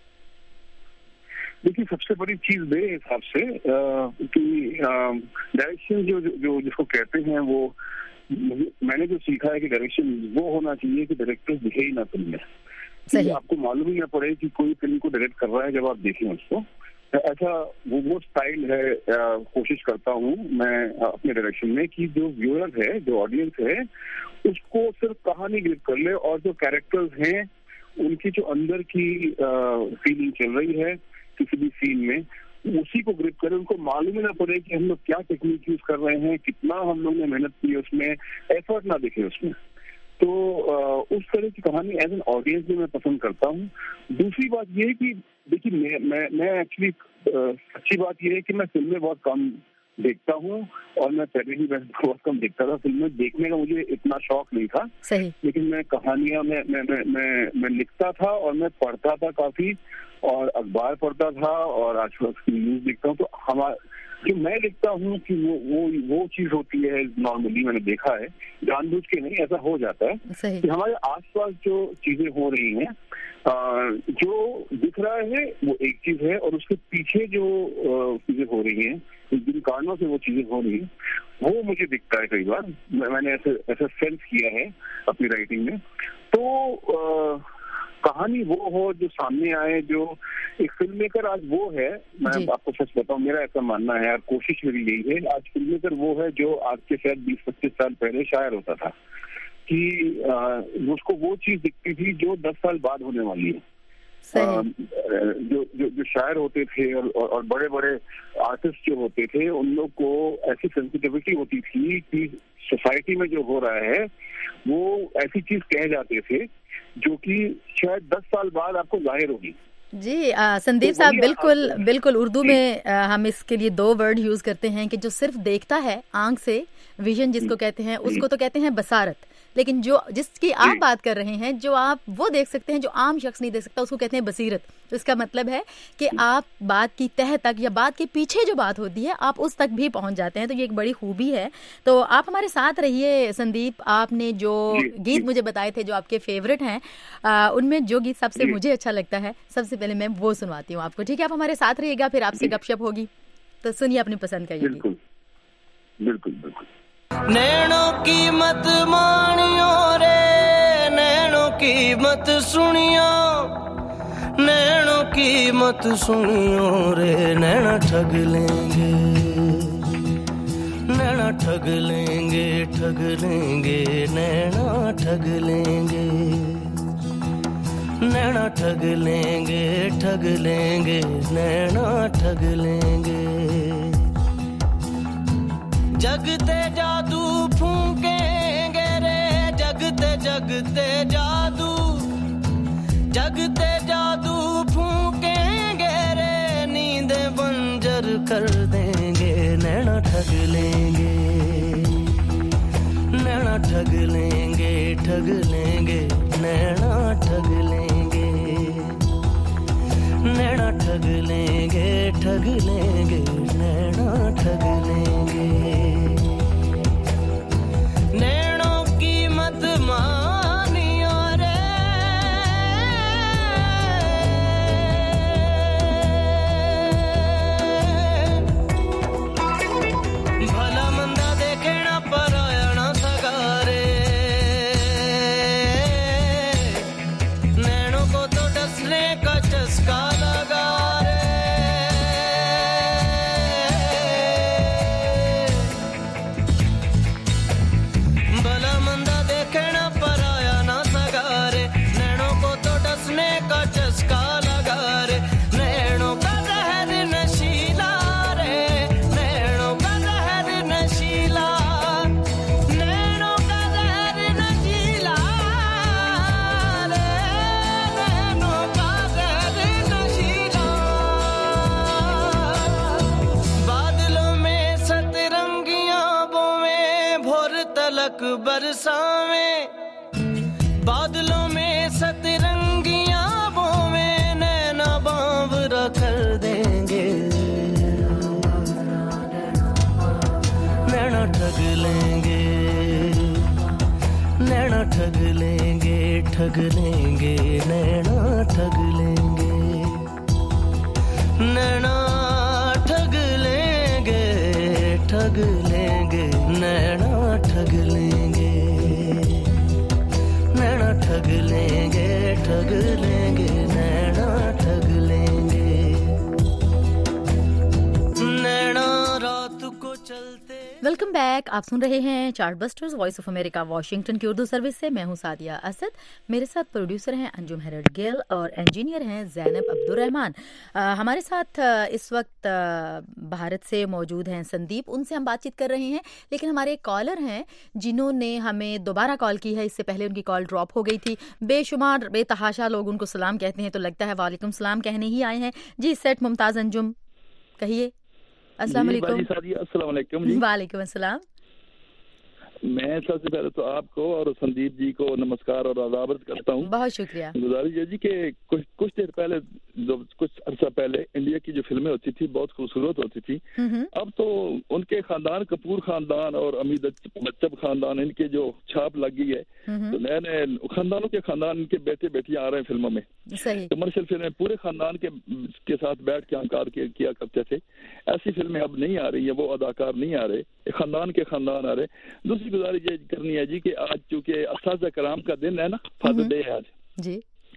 देखिए, सबसे बड़ी चीज मेरे हिसाब से कि डायरेक्शन जो जिसको कहते हैं, वो मैंने जो सीखा है कि डायरेक्शन वो होना चाहिए कि डायरेक्टर दिखे ही ना फिल्म में। आपको मालूम ही ना पड़े कि कोई फिल्म को डायरेक्ट कर रहा है जब आप देखें उसको। ऐसा वो स्टाइल है। कोशिश करता हूँ मैं अपने डायरेक्शन में कि जो व्यूअर है, जो ऑडियंस है, उसको सिर्फ कहानी ग्रिप कर ले, और जो कैरेक्टर्स हैं उनकी जो अंदर की फीलिंग चल रही है किसी भी सीन में, उसी को ग्रिप करें। उनको मालूम ही ना पड़े कि हम लोग क्या टेक्निक यूज कर रहे हैं, कितना हम लोग ने मेहनत की उसमें, एफर्ट ना दिखे उसमें। तो उस तरह की कहानी एज एन ऑडियंस में मैं पसंद करता हूँ। दूसरी बात ये है कि देखिए, मैं एक्चुअली अच्छी बात ये है कि मैं फिल्में बहुत कम देखता हूँ, और मैं पहले ही बहुत कम देखता था। फिल्में देखने का मुझे इतना शौक नहीं था। सही। लेकिन मैं कहानियां मैं लिखता था और मैं पढ़ता था काफी, और अखबार पढ़ता था और आजकल न्यूज देखता हूँ। तो जो मैं लिखता हूँ कि वो चीज होती है, नॉर्मली मैंने देखा है, जानबूझ के नहीं, ऐसा हो जाता है कि हमारे आसपास जो चीजें हो रही हैं, जो दिख रहा है वो एक चीज है, और उसके पीछे जो चीजें हो रही हैं, जिनका कारणों से वो चीजें हो रही, वो मुझे दिखता है कई बार, मैंने ऐसा सेंस किया है अपनी राइटिंग में। तो कहानी वो हो जो सामने आए, जो एक फिल्म मेकर आज वो है, मैं आपको सच बताऊं, मेरा ऐसा मानना है, और कोशिश मेरी यही है, आज फिल्म मेकर वो है जो आज के शायद 20-25 साल पहले शायर होता था, कि उसको वो चीज दिखती थी जो 10 साल बाद होने वाली है। जो शायर होते थे और बड़े बड़े आर्टिस्ट जो होते थे, उन लोग को ऐसी सेंसिटिविटी होती थी कि सोसाइटी में जो हो रहा है वो ऐसी चीज कह जाते थे जो कि शायद 10 साल बाद आपको जाहिर होगी। जी संदीप साहब, बिल्कुल उर्दू में हम इसके लिए 2 वर्ड यूज करते हैं कि जो सिर्फ देखता है आंख से, विजन जिसको कहते हैं, उसको तो कहते हैं बसारत, लेकिन जिसकी आप बात कर रहे हैं, जो आप वो देख सकते हैं जो आम शख्स नहीं देख सकता, उसको कहते हैं बसीरत। तो इसका मतलब है कि आप बात की तह तक या बात के पीछे जो बात होती है आप उस तक भी पहुंच जाते हैं। तो ये एक बड़ी खूबी है। तो आप हमारे साथ रहिए संदीप। आपने जो गीत मुझे बताए थे जो आपके फेवरेट हैं, उनमें जो गीत सबसे मुझे अच्छा लगता है, सबसे पहले मैं वो सुनवाती हूँ आपको, ठीक है? आप हमारे साथ रहिएगा, फिर आपसे गपशप होगी। तो सुनिए अपनी पसंद का ये गीत। बिल्कुल। नैनो की मत मानियो रे, नैनो की मत सुनियो, नैनो की मत सुनियो रे, नैना ठग लेंगे, नैना ठग लेंगे, ठग लेंगे, नैना ठग लेंगे, नैना ठग लेंगे, ठग लेंगे, नैना ठग लेंगे। जगते जादू फूकेंगे रे, जगते जगते जादू, जगते जादू फूकेंगे रे, नींद बंजर कर देंगे, नैना ठग लेंगे, नैना ठग लेंगे, ठग लेंगे, नैना ठग लेंगे, नैना ठग लेंगे, ठग लेंगे, नैना ठग लेंगे। नैनों की मत मानियो रे, भला मंदा देखे ना पराया ना सगारे, नैनों को तो डसने का चस्का लगा रे, भला मंदा देखे ना पराया ना सगारे, नैनों को तो डसने का चस्का लगा रे, नैनों का जहर नशीला रे, नैनों का जहर नशीला, नैनों का जहर नशीला रे, नैनों का जहर नशीला। बादलों में सतरंगियां बोवें, भोर तलक बरसावें, बादलों में सतरंगियां बोवें, नैना बावरा कर देंगे, नैना ठग लेंगे, नैना ठग लेंगे, ठग लेंगे, नैना ठग लेंगे, नैना ठग लेंगे, ठग लेंगे, नैना ठग लेंगे, नैना ठग लेंगे, ठग लेंगे, नैना ठग लेंगे, नैना रात को चलते। Welcome back. आप सुन रहे हैं chart busters, voice of America Washington की उर्दू सर्विस से। मैं हूं सादिया असद, मेरे साथ प्रोड्यूसर हैं अंजुम हेरल्ड गिल और इंजीनियर हैं ज़ैनब अब्दुर्रहमान। हमारे साथ इस वक्त भारत से मौजूद हैं संदीप, उनसे हम बातचीत कर रहे हैं। लेकिन हमारे एक कॉलर हैं जिन्होंने हमें दोबारा कॉल की है, इससे पहले उनकी कॉल ड्रॉप हो गई थी। बेशुमार बेतहाशा लोग उनको सलाम कहते हैं, तो लगता है वालेकुम सलाम कहने ही आए हैं। जी सेठ मुमताज अंजुम, कहिए। अस्सलाम वालेकुम। अस्सलाम वालेकुम जी। वालेकुम अस्सलाम। मैं सबसे पहले तो आपको और संदीप जी को नमस्कार और आदाब करता हूँ। बहुत शुक्रिया। गुजारिश है जी कि कुछ देर पहले, जो कुछ अर्सा पहले इंडिया की जो फिल्में होती थी बहुत खूबसूरत होती थी। अब तो उनके खानदान, कपूर खानदान और अमीर बच्चन खानदान, इनके जो छाप लग गई है, तो नए नए खानदानों के खानदान, इनके बेटे बेटियां आ रहे हैं फिल्मों में। कमर्शियल फिल्में पूरे खानदान के साथ बैठ के हम कार किया करते थे। ऐसी फिल्में अब नहीं आ रही है, वो अदाकार नहीं आ रहे, खानदान के खानदान आ रहे। दूसरी गुजारिश ये करनी है जी कि आज चूंकि असाज़ा कराम का दिन है ना, फादर डे है आज जी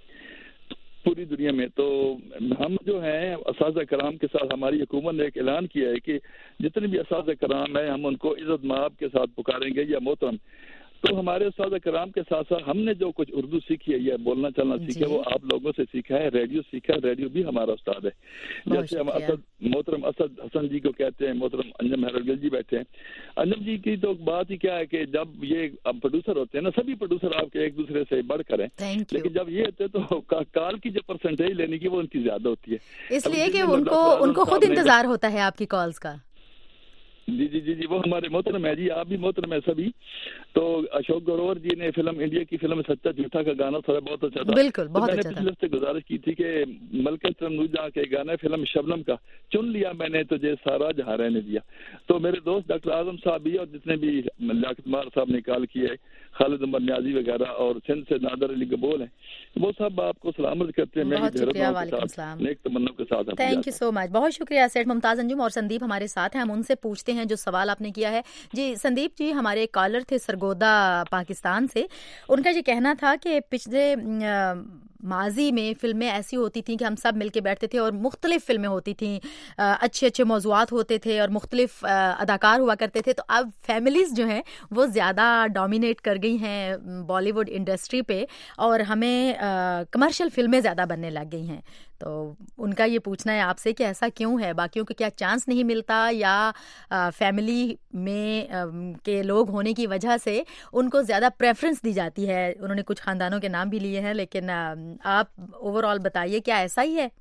पूरी दुनिया में, तो हम जो हैं असाज़ा कराम के साथ, हमारी हुकूमत ने एक ऐलान किया है कि जितने भी असाज़ा कराम है हम उनको इज़्ज़त माब के साथ पुकारेंगे या मोहतरम। तो हमारे उस्ताद कराम के साथ साथ हमने जो कुछ उर्दू सीखी है या बोलना चलना सीखा है, वो आप लोगों से सीखा है, रेडियो सीखा है। रेडियो भी हमारा उस्ताद है। जैसे हम मोहतरम असद हसन जी को कहते हैं, मोहतरम अंजम हैरल गिल जी बैठे हैं। अंजम जी की तो बात ही क्या है कि जब ये अब प्रोड्यूसर होते हैं ना, सभी प्रोड्यूसर आपके एक दूसरे से बढ़कर हैं, लेकिन जब ये होते हैं तो कॉल की जो परसेंटेज लेने की वो उनकी ज्यादा होती है, इसलिए कि उनको खुद इंतजार होता है आपकी कॉल्स का। जी जी जी जी, वो हमारे मोहतरम है जी, आप भी मोहतरम है सभी। तो अशोक ग्रोवर जी ने फिल्म, इंडिया की फिल्म सच्चा झूठा का गाना था, बहुत अच्छा था। बिल्कुल, बहुत तो अच्छा था। मैंने पिछले से गुजारिश की थी कि मलका तनुजा के गाना फिल्म शबनम का, चुन लिया मैंने तुझे सारा जहां रहने दिया। तो मेरे दोस्त डॉक्टर आजम साहब भी और जितने भी लियाकत मार साहब ने कॉल किए, खालिद उमर न्याजी वगैरह, और सिंध से नादर अली कबूल है, वो सब आपको सलामत करते हैं। बहुत शुक्रिया, वालेकुम सलाम, नेक तमन्ना के साथ। थैंक यू सो मच, बहुत शुक्रिया। सेठ मुमताज अंजुम और संदीप हमारे साथ हैं, हम उनसे पूछते हैं जो सवाल आपने किया है। जी संदीप जी, हमारे कॉलर थे सरगोदा पाकिस्तान से, उनका ये कहना था कि पिछले माजी में फिल्में ऐसी होती थी कि हम सब मिलके बैठते थे और मुख्तलिफ फिल्में होती थी, अच्छे अच्छे मौज़ूआत होते थे और मुख्तलिफ अदाकार हुआ करते थे। तो अब फैमिलीज़ जो हैं वो ज़्यादा डोमिनेट कर गई हैं बॉलीवुड इंडस्ट्री पे और हमें कमर्शियल फिल्में ज़्यादा बनने लग गई हैं। तो उनका ये पूछना है आपसे कि ऐसा क्यों है, बाकियों को क्या चांस नहीं मिलता या फैमिली में के लोग होने की वजह से उनको ज़्यादा प्रेफरेंस दी जाती है। उन्होंने कुछ खानदानों के नाम भी लिए हैं, लेकिन आप ओवरऑल बताइए क्या ऐसा ही है?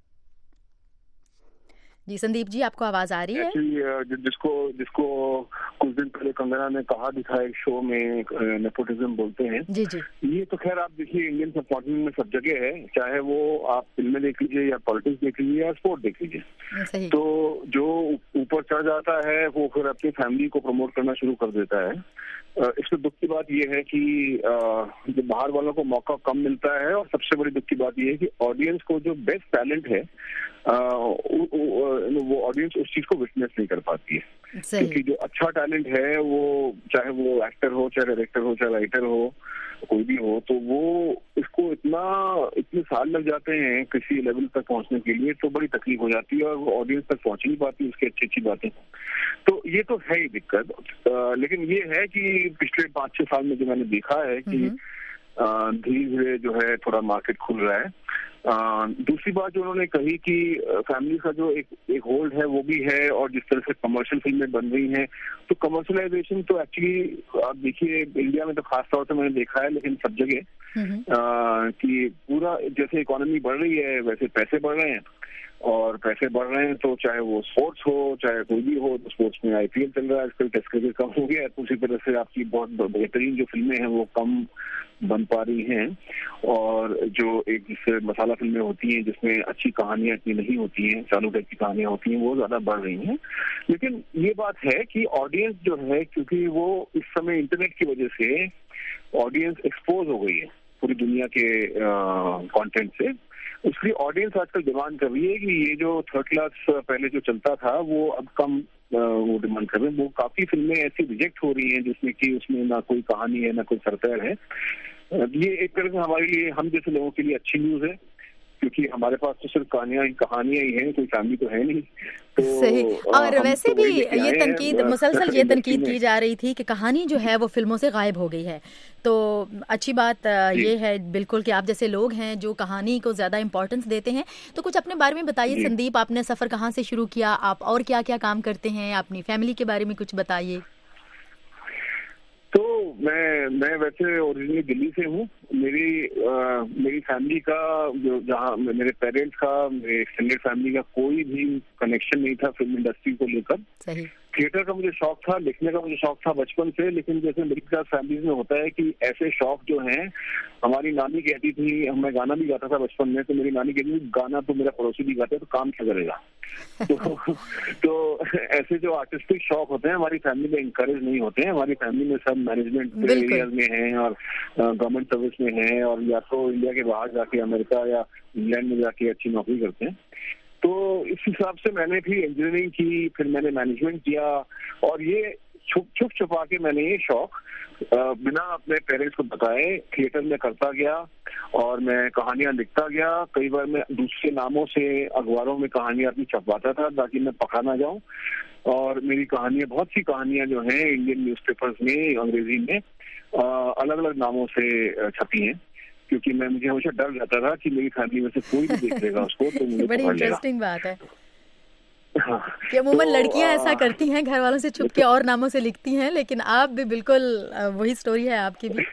जी संदीप जी, आपको आवाज आ रही है? जिसको कुछ दिन पहले कंगना ने कहा दिखा एक शो में, नेपोटिज्म बोलते हैं। जी जी, ये तो खैर आप देखिए इंडियन सबकॉन्टिनेंट में सब जगह है, चाहे वो आप फिल्में देख लीजिए या पॉलिटिक्स देख लीजिए या स्पोर्ट देख लीजिए। तो जो ऊपर चढ़ जाता है वो फिर अपनी फैमिली को प्रमोट करना शुरू कर देता है। इसमें दुख की बात यह है कि जो बाहर वालों को मौका कम मिलता है, और सबसे बड़ी दुख की बात यह है कि ऑडियंस को जो बेस्ट टैलेंट है वो ऑडियंस उस चीज को विटनेस नहीं कर पाती है। क्योंकि जो अच्छा टैलेंट है, वो चाहे वो एक्टर हो, चाहे डायरेक्टर हो, चाहे राइटर हो, कोई भी हो, तो वो इसको इतने साल लग जाते हैं किसी लेवल तक पहुंचने के लिए, तो बड़ी तकलीफ हो जाती है और वो ऑडियंस तक पहुंच नहीं पाती उसकी अच्छी अच्छी बातें। तो ये तो है ही दिक्कत। लेकिन ये है कि पिछले 5-6 साल में जो मैंने देखा है कि धीरे धीरे जो है थोड़ा मार्केट खुल रहा है। दूसरी बात जो उन्होंने कही कि फैमिली का जो एक होल्ड है वो भी है, और जिस तरह से कमर्शियल फिल्में बन रही हैं, तो कमर्शलाइजेशन तो एक्चुअली आप देखिए इंडिया में तो खास तौर से मैंने देखा है, लेकिन सब जगह कि पूरा जैसे इकोनॉमी बढ़ रही है वैसे पैसे बढ़ रहे हैं, और पैसे बढ़ रहे हैं तो चाहे वो स्पोर्ट्स हो चाहे कोई भी हो, तो स्पोर्ट्स में IPL चल रहा है आजकल, टेस्ट क्रिकेट कम हो गया है, तो उसी तरह से आपकी बहुत बेहतरीन जो फिल्में हैं वो कम बन पा रही हैं, और जो एक जिससे मसाला फिल्में होती हैं जिसमें अच्छी कहानियां इतनी नहीं होती हैं, चालू टाइप की कहानियां होती हैं, वो ज्यादा बढ़ रही हैं। लेकिन ये बात है कि ऑडियंस जो है, क्योंकि वो इस समय इंटरनेट की वजह से ऑडियंस एक्सपोज हो गई है पूरी दुनिया के कंटेंट से, उसकी ऑडियंस आजकल डिमांड कर रही है कि ये जो थर्ड क्लास पहले जो चलता था वो अब कम वो डिमांड कर रहे हैं। वो काफी फिल्में ऐसी रिजेक्ट हो रही हैं जिसमें कि उसमें ना कोई कहानी है ना कोई सरतैर है। ये एक तरह से हमारे लिए, हम जैसे लोगों के लिए अच्छी न्यूज है, क्योंकि हमारे पास तो सिर्फ कहानियां ही हैं, कोई फैमिली तो है नहीं। तो सही। और वैसे भी ये तनकीद मुसलसल ये तनकीद की जा रही थी कि कहानी जो है वो फिल्मों से गायब हो गई है। तो अच्छी बात ये है बिल्कुल कि आप जैसे लोग हैं जो कहानी को ज्यादा इम्पोर्टेंस देते हैं। तो कुछ अपने बारे में बताइए संदीप, आपने सफर कहाँ से शुरू किया, आप और क्या क्या काम करते हैं, अपनी फैमिली के बारे में कुछ बताइए। तो मैं वैसे ओरिजिनली दिल्ली से हूँ। मेरी फैमिली का जो जहाँ मेरे पेरेंट्स का, मेरे एक्सटेंडेड फैमिली का कोई भी कनेक्शन नहीं था फिल्म इंडस्ट्री को लेकर। सही। थिएटर का मुझे शौक था, लिखने का मुझे शौक था बचपन से, लेकिन जैसे मिडिल क्लास फैमिलीज में होता है कि ऐसे शौक जो हैं, हमारी नानी कहती थी, मैं गाना भी गाता था बचपन में, तो मेरी नानी कहती थी गाना तो मेरा पड़ोसी भी गाता है तो काम क्या करेगा। तो ऐसे जो आर्टिस्टिक शौक होते हैं हमारी फैमिली में इंकरेज नहीं होते हैं। हमारी फैमिली में सब मैनेजमेंट एरियाज में हैं और गवर्नमेंट सर्विस में हैं, और या तो इंडिया के बाहर जाके अमेरिका या इंग्लैंड में जाके अच्छी नौकरी करते हैं। तो इस हिसाब से मैंने भी इंजीनियरिंग की, फिर मैंने मैनेजमेंट किया, और ये छुप छुपा के मैंने ये शौक बिना अपने पेरेंट्स को बताए थिएटर में करता गया, और मैं कहानियां लिखता गया। कई बार मैं दूसरे नामों से अखबारों में कहानियां अपनी छपवाता था ताकि मैं पकड़ा ना जाऊं, और मेरी कहानियां, बहुत सी कहानियां जो हैं इंडियन न्यूज़पेपर्स में अंग्रेजी में अलग अलग नामों से छपी हैं, क्योंकि मुझे हमेशा डर रहता था कि मेरी फैमिली में से कोई भी देख लेगा उसको तो मुझे बड़ी पकड़ लेगा। इंटरेस्टिंग बात है कि अमूमन लड़कियां ऐसा करती हैं, घर वालों से छुप के और नामों से लिखती हैं, लेकिन आप भी बिल्कुल वही स्टोरी है आपकी भी।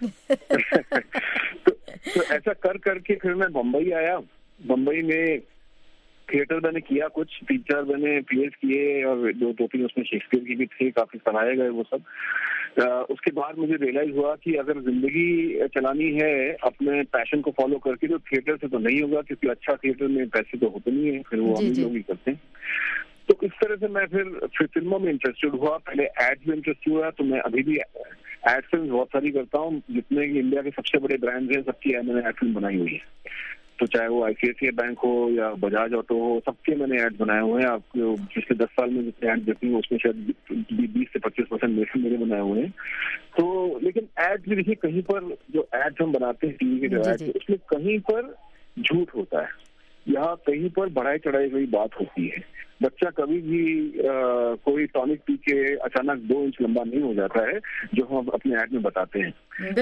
तो ऐसा कर करके फिर मैं बम्बई आया। बम्बई में थिएटर मैंने किया, कुछ 3-4 मैंने प्लेस किए, और 2-3 उसमें शेक्सपियर की भी थे, काफी सराहे गए वो सब। उसके बाद मुझे रियलाइज हुआ कि अगर जिंदगी चलानी है अपने पैशन को फॉलो करके तो थिएटर से तो नहीं होगा, क्योंकि अच्छा थिएटर में पैसे तो होते नहीं है, फिर वो अमीर लोग ही करते हैं। तो इस तरह से मैं फिर फिल्मों में इंटरेस्टेड हुआ। पहले एड्स में इंटरेस्टेड हुआ, तो मैं अभी भी एड फिल्म बहुत सारी करता हूँ। जितने इंडिया के सबसे बड़े ब्रांड्स हैं सबकी मैंने एड फिल्म बनाई हुई है, तो चाहे वो ICICI बैंक हो या बजाज ऑटो हो, सबके मैंने ऐड बनाए हुए हैं। आपको पिछले 10 साल में जितने ऐड देखी उसमें शायद 20 से 25% मेरे बनाए हुए हैं। तो लेकिन ऐड भी देखिए, कहीं पर जो ऐड हम बनाते हैं टीवी के जो ऐड, उसमें कहीं पर झूठ होता है, यहाँ कहीं पर बढ़ाई चढ़ाई हुई बात होती है। बच्चा कभी भी कोई टॉनिक पी के अचानक 2 इंच लंबा नहीं हो जाता है, जो हम अपने ऐड में बताते हैं।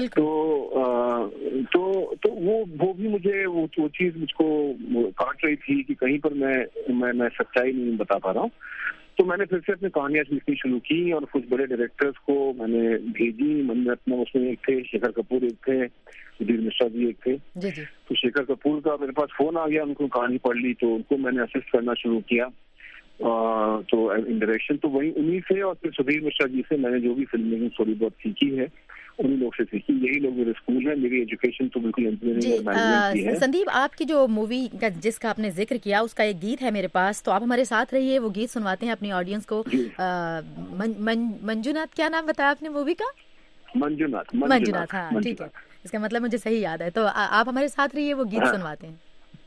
तो वो भी मुझे वो चीज मुझको काट रही थी कि कहीं पर मैं सच्चाई नहीं बता पा रहा हूँ। तो मैंने फिर से अपनी कहानियां लिखनी शुरू की, और कुछ बड़े डायरेक्टर्स को मैंने भेजी। मणिरत्नम उसमें एक थे, शेखर कपूर एक थे, सुधीर मिश्रा जी एक थे। तो शेखर कपूर का मेरे पास फोन आ गया, उनको कहानी पढ़ ली, तो उनको मैंने असिस्ट करना शुरू किया। तो इन डायरेक्शन तो वही उन्हीं से, और फिर सुधीर मिश्रा जी से मैंने जो भी फिल्म मेकिंग थोड़ी बहुत सीखी है उन्हीं लोग से सीखी। यही लोग मेरे स्कूल है। मेरी एजुकेशन तो बिल्कुल इंजीनियरिंग और मैनेजमेंट की है। संदीप, आपकी जो मूवी का जिसका आपने जिक्र किया उसका एक गीत है मेरे पास, तो आप हमारे साथ रहिए, वो गीत सुनवाते हैं अपनी ऑडियंस को। मंजुनाथ, क्या नाम बताया आपने मूवी का? मंजुनाथ, हाँ ठीक है, इसका मतलब मुझे सही याद है। तो आप हमारे साथ रहिए, वो गीत सुनवाते हैं।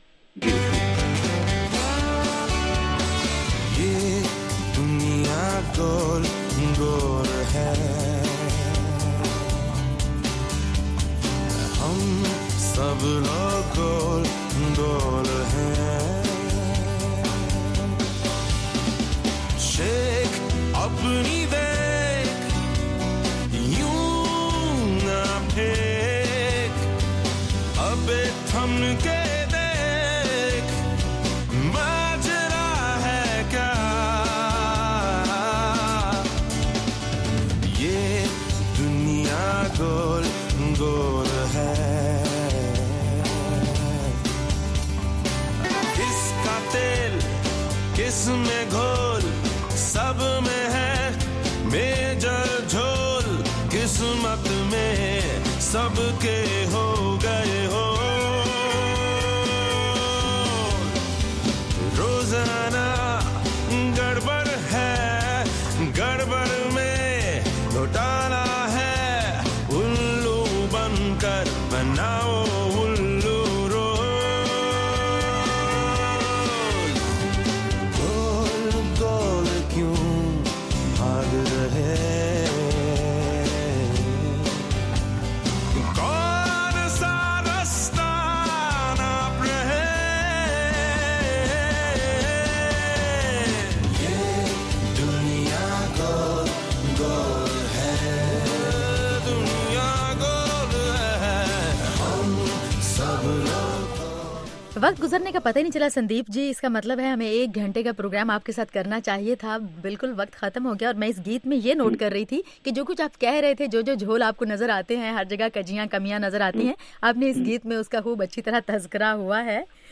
ये दुनिया गोल गोल है, हम सब लोग गोल गोल हैं। शेख अपनी देख, यूं ना फेंक, अबे थम के देख, माजरा है क्या। ये दुनिया गोल गोल है, किसका तेल किस में घोल, सब में है मेजर झोल, किस्मत में सबके हो गए हो। रोजाना गड़बड़ है, गड़बड़ में घोटाला है, उल्लू बनकर बनाओ उल्लू रोज। गोल गोल क्यों भाग रहे, कौन सा रास्ता नाप रहे। ये दुनिया गोल गोल है, दुनिया गोल है, हम सब लोग। वक्त गुजरने का पता ही नहीं चला संदीप जी, इसका मतलब है हमें 1 घंटे का प्रोग्राम आपके साथ करना चाहिए था, बिल्कुल वक्त खत्म हो गया। और मैं इस गीत में ये नोट कर रही थी कि जो कुछ आप कह रहे थे, जो जो झोल आपको नजर आते हैं, हर जगह कजियां कमियां नजर आती हैं, आपने इस गीत में उसका खूब अच्छी तरह तज़किरा हुआ है।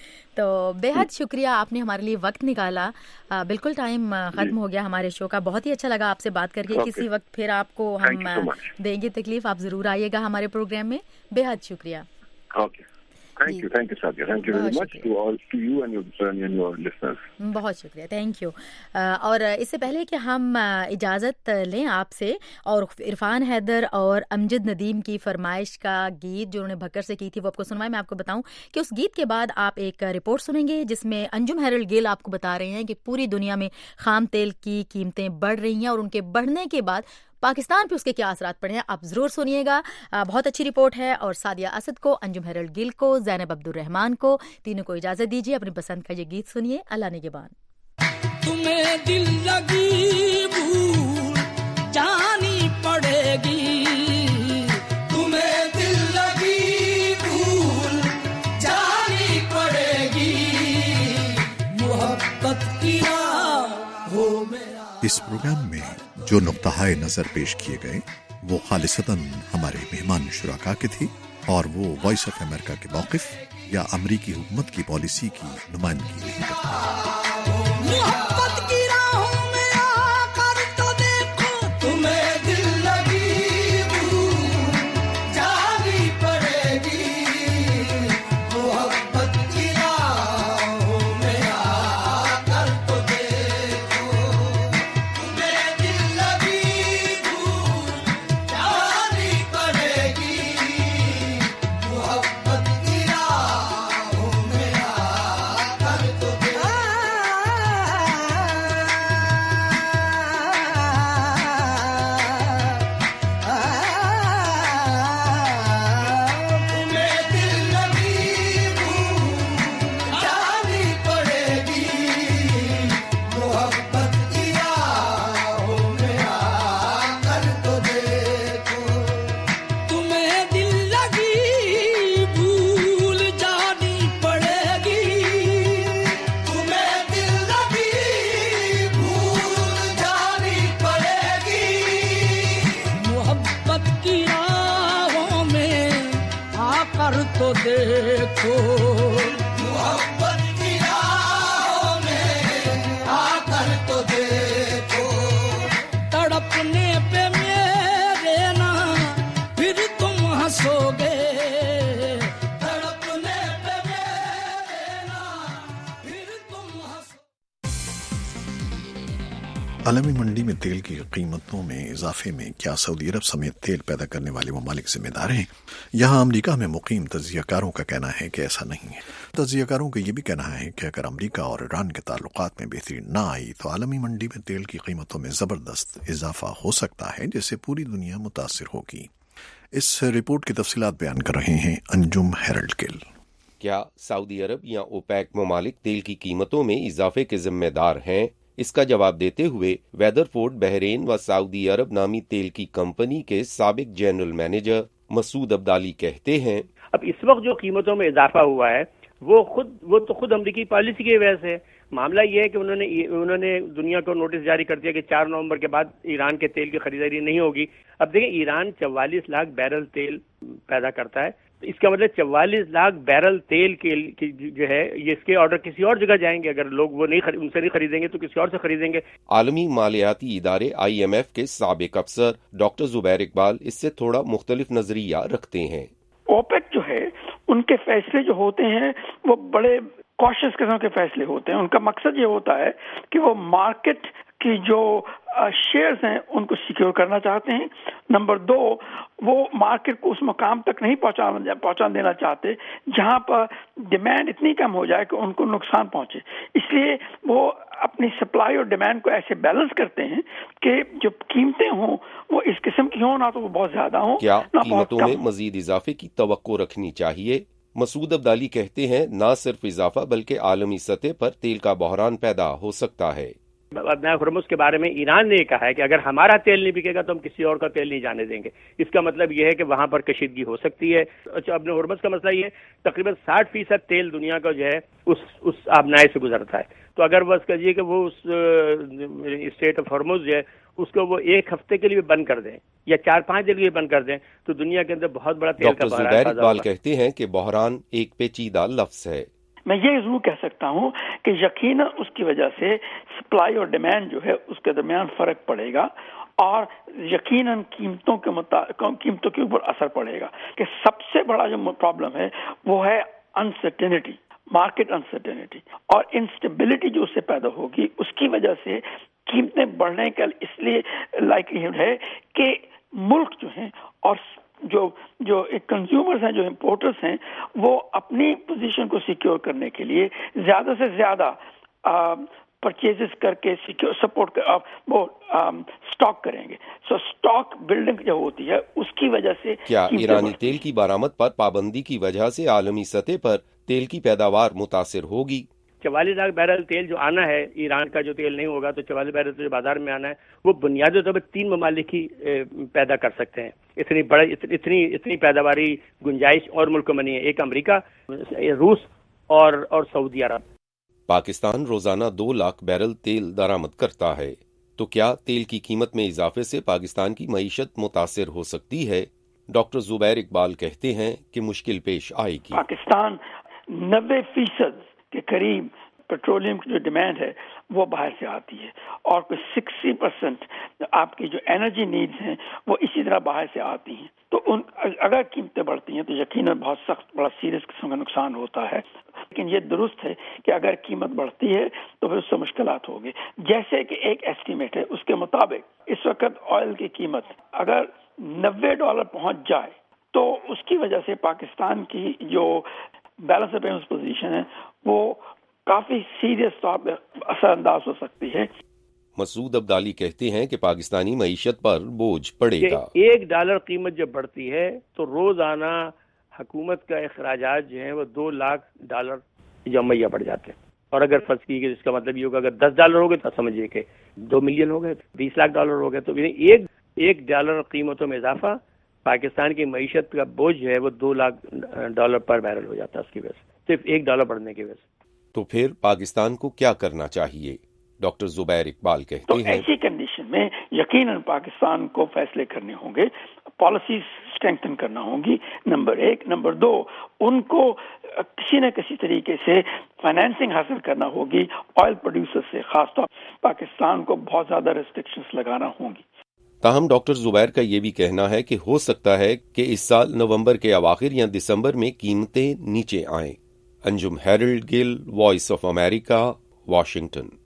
तो बेहद शुक्रिया, आपने हमारे लिए वक्त निकाला। बिल्कुल टाइम खत्म हो गया हमारे शो का। बहुत ही अच्छा लगा आपसे बात करके। किसी वक्त फिर आपको हम देंगे तकलीफ, आप जरूर आइएगा हमारे प्रोग्राम में। बेहद शुक्रिया। Thank you, Sadia. Thank you very much to you and your listeners. बहुत शुक्रिया, थैंक यू। और इससे पहले कि हम इजाज़त लें आपसे, और इरफान हैदर और अमजद नदीम की फरमाइश का गीत जो उन्होंने भक्कर से की थी वो आपको सुनवाएं। मैं आपको बताऊं कि उस गीत के बाद आप एक रिपोर्ट सुनेंगे जिसमें अंजुम हेरल्ड गिल आपको बता रहे हैं कि पूरी दुनिया में खाम तेल की कीमतें बढ़ रही हैं और उनके बढ़ने के बाद पाकिस्तान पे उसके क्या असरात पड़े हैं। आप जरूर सुनिएगा, बहुत अच्छी रिपोर्ट है। और सादिया असद को, अंजुम हेरल्ड गिल को, ज़ैनब अब्दुल रहमान को, तीनों को इजाजत दीजिए। अपनी पसंद का ये गीत सुनिए, अल्लाह निगहबान। तुम्हें दिल लगी भूल जानी पड़ेगी, तुम्हें दिल लगी भूल जानी पड़ेगी, मोहब्बत की राहों में। इस प्रोग्राम में जो नुक्ता-ए नजर पेश किए गए वो खालिसतन हमारे मेहमान शुराका के थे और वो वॉइस ऑफ अमेरिका के मौक़िफ़ या अमरीकी हुकूमत की पॉलिसी की नुमाइंदगी नहीं करते। मोहब्बत की राहों में आकर तो देखो, तुम्हें दिल लगी भूल जानी पड़ेगी, मोहब्बत की राहों में आकर तो देखो, तुम्हें दिल लगी भूल जानी पड़ेगी, मोहब्बत की राहों में आकर तो देखो। तो देखो, मोहब्बत की राहों में आकर तो देखो, तड़पने पे मेरे ना फिर तुम हंसोगे, तड़पने पे मेरे ना फिर तुम हंसोगे। आलमी मंडी में तेल की कीमतों में इजाफे में क्या सऊदी अरब समेत तेल पैदा करने वाले ममालिक जिम्मेदार हैं? यहाँ अमरीका में मुकीम तज्जियाकारों का कहना है कि ऐसा नहीं है। तज्जियाकारों का यह भी कहना है कि अगर अमरीका और ईरान के ताल्लुकात में बेहतरी न आई तो आलमी मंडी में तेल की कीमतों में जबरदस्त इजाफा हो सकता है, जिससे पूरी दुनिया मुतासिर होगी। इस रिपोर्ट की तफसीलात बयान कर रहे हैं अंजुम हेरल्ड गिल। क्या सऊदी अरब या ओपेक ममालिक तेल की कीमतों में इजाफे के जिम्मेदार हैं? इसका जवाब देते हुए वेदरफोर्ड बहरेन व सऊदी अरब नामी तेल की कंपनी के साबिक जनरल मैनेजर मसूद अब्दाली कहते हैं, अब इस वक्त जो कीमतों में इजाफा हुआ है वो तो खुद अमरीकी पॉलिसी की वजह से। मामला ये है कि उन्होंने दुनिया को नोटिस जारी कर दिया कि 4 नवंबर के बाद ईरान के तेल की खरीदारी नहीं होगी। अब देखें, ईरान 44 लाख बैरल तेल पैदा करता है, तो इसका मतलब 44 लाख बैरल तेल के जो है ये इसके ऑर्डर किसी और जगह जाएंगे। अगर लोग वो उनसे नहीं खरीदेंगे तो किसी और से खरीदेंगे। आलमी मालियाती इदारे IMF के साबिक अफसर डॉक्टर जुबैर इकबाल इससे थोड़ा मुख्तलिफ नजरिया रखते हैं। ओपेक जो है उनके फैसले जो होते हैं वो बड़े कॉशियस किस्म के फैसले होते हैं। उनका मकसद ये होता है कि वो मार्केट की जो शेयर्स हैं उनको सिक्योर करना चाहते हैं। नंबर 2, वो मार्केट को उस मकाम तक नहीं पहुंचा देना चाहते जहां पर डिमांड इतनी कम हो जाए कि उनको नुकसान पहुंचे। इसलिए वो अपनी सप्लाई और डिमांड को ऐसे बैलेंस करते हैं कि जो कीमतें हों वो इस किस्म की हों, ना तो वो बहुत ज्यादा हों, क्या ना कीमतों में मजीद इजाफे की तवक्को रखनी चाहिए? मसूद अब्दाली कहते हैं, न सिर्फ इजाफा बल्कि आलमी सतह पर तेल का बहरान पैदा हो सकता है। अदनान हुर्मुज़ के बारे में ईरान ने कहा है कि अगर हमारा तेल नहीं बिकेगा तो हम किसी और का तेल नहीं जाने देंगे। इसका मतलब यह है कि वहां पर कशीदगी हो सकती है। अच्छा, अदनान हुर्मुज़ का मसला ये तकरीबन 60% तेल दुनिया का जो है उस आबनाए से गुजरता है। तो अगर बस कहिए कि वो उस स्टेट ऑफ हुर्मुज़ जो है उसको वो 1 हफ्ते के लिए बंद कर दें या 4-5 दिन के लिए बंद कर दें तो दुनिया के अंदर बहुत बड़ा तेल का बहरान पैदा होगा। कहते हैं कि बहरान एक पेचीदा लफ्ज है। मैं ये जरूर कह सकता हूँ कि यकीनन उसकी वजह से सप्लाई और डिमांड जो है उसके दरमियान फर्क पड़ेगा और यकीनन कीमतों के ऊपर असर पड़ेगा। कि सबसे बड़ा जो प्रॉब्लम है वो है अनसर्टेनिटी, मार्केट अनसर्टेनिटी और इंस्टेबिलिटी जो उससे पैदा होगी, उसकी वजह से कीमतें बढ़ने का इसलिए लाइकलीहुड है कि मुल्क जो है और जो कंज्यूमर्स हैं, जो इम्पोर्टर्स हैं, वो अपनी पोजीशन को सिक्योर करने के लिए ज्यादा से ज्यादा परचेजेस करके सपोर्ट वो स्टॉक करेंगे। सो स्टॉक बिल्डिंग जो होती है उसकी वजह से क्या ईरानी तेल की बरामद पर पाबंदी की वजह से आलमी सतह पर तेल की पैदावार मुतासिर होगी? 44 लाख बैरल तेल जो आना है, ईरान का जो तेल नहीं होगा तो 44 बैरल जो बाजार में आना है वो बुनियादी तौर पर 3 ममालिक ही पैदा कर सकते हैं। इतनी पैदावारी गुंजाइश और मुल्कों में नहीं है। एक अमेरिका, रूस और सऊदी अरब। पाकिस्तान रोजाना 2 लाख बैरल तेल दरामद करता है, तो क्या तेल की कीमत में इजाफे से पाकिस्तान की मईशत मुतासिर हो सकती है? डॉक्टर जुबैर इकबाल कहते हैं कि मुश्किल पेश आएगी। पाकिस्तान 90% के करीब पेट्रोलियम की जो डिमांड है वो बाहर से आती है और कुछ 60% आपकी जो एनर्जी नीड्स हैं वो इसी तरह बाहर से आती हैं। तो अगर कीमतें बढ़ती हैं तो यकीनन बहुत सख्त बड़ा सीरियस किस्म का नुकसान होता है। लेकिन ये दुरुस्त है कि अगर कीमत बढ़ती है तो फिर उससे मुश्किलात होगी। जैसे कि एक एस्टीमेट है, उसके मुताबिक इस वक्त ऑयल की कीमत अगर $90 पहुंच जाए तो उसकी वजह से पाकिस्तान की जो बैलेंस ऑफ पेमेंट्स पोजीशन है वो काफी सीरियस तौर पर असरअंदाज हो सकती है। मसूद अब्दाली कहते हैं कि पाकिस्तानी मईशत पर बोझ पड़ेगा। $1 कीमत जब बढ़ती है तो रोजाना हुकूमत का अखराजात जो है वो $2 लाख जमैया बढ़ जाते हैं। और अगर फर्ज की इसका मतलब ये होगा अगर $10 हो गए तो समझिए कि 2 मिलियन हो गए, $20 लाख हो गए। तो $1 कीमतों में इजाफा पाकिस्तान की मईशत का बोझ जो है वो $2 लाख पर बैरल हो जाता है उसकी वजह से, सिर्फ $1 बढ़ने की वजह से। तो फिर पाकिस्तान को क्या करना चाहिए? डॉक्टर जुबैर इकबाल कहते हैं ऐसी कंडीशन में यकीनन पाकिस्तान को फैसले करने होंगे, पॉलिसीज स्ट्रेंथन करना होगी, नंबर 1। नंबर 2, उनको किसी न किसी तरीके से फाइनेंसिंग हासिल करना होगी ऑयल प्रोड्यूसर से। खासतौर पाकिस्तान को बहुत ज्यादा रेस्ट्रिक्शंस लगाना होंगी। ताहम डॉक्टर जुबैर का ये भी कहना है कि हो सकता है कि इस साल नवंबर के अवाखिर या दिसंबर में कीमतें नीचे आएं। Anjum Harold Gill, voice of America, Washington.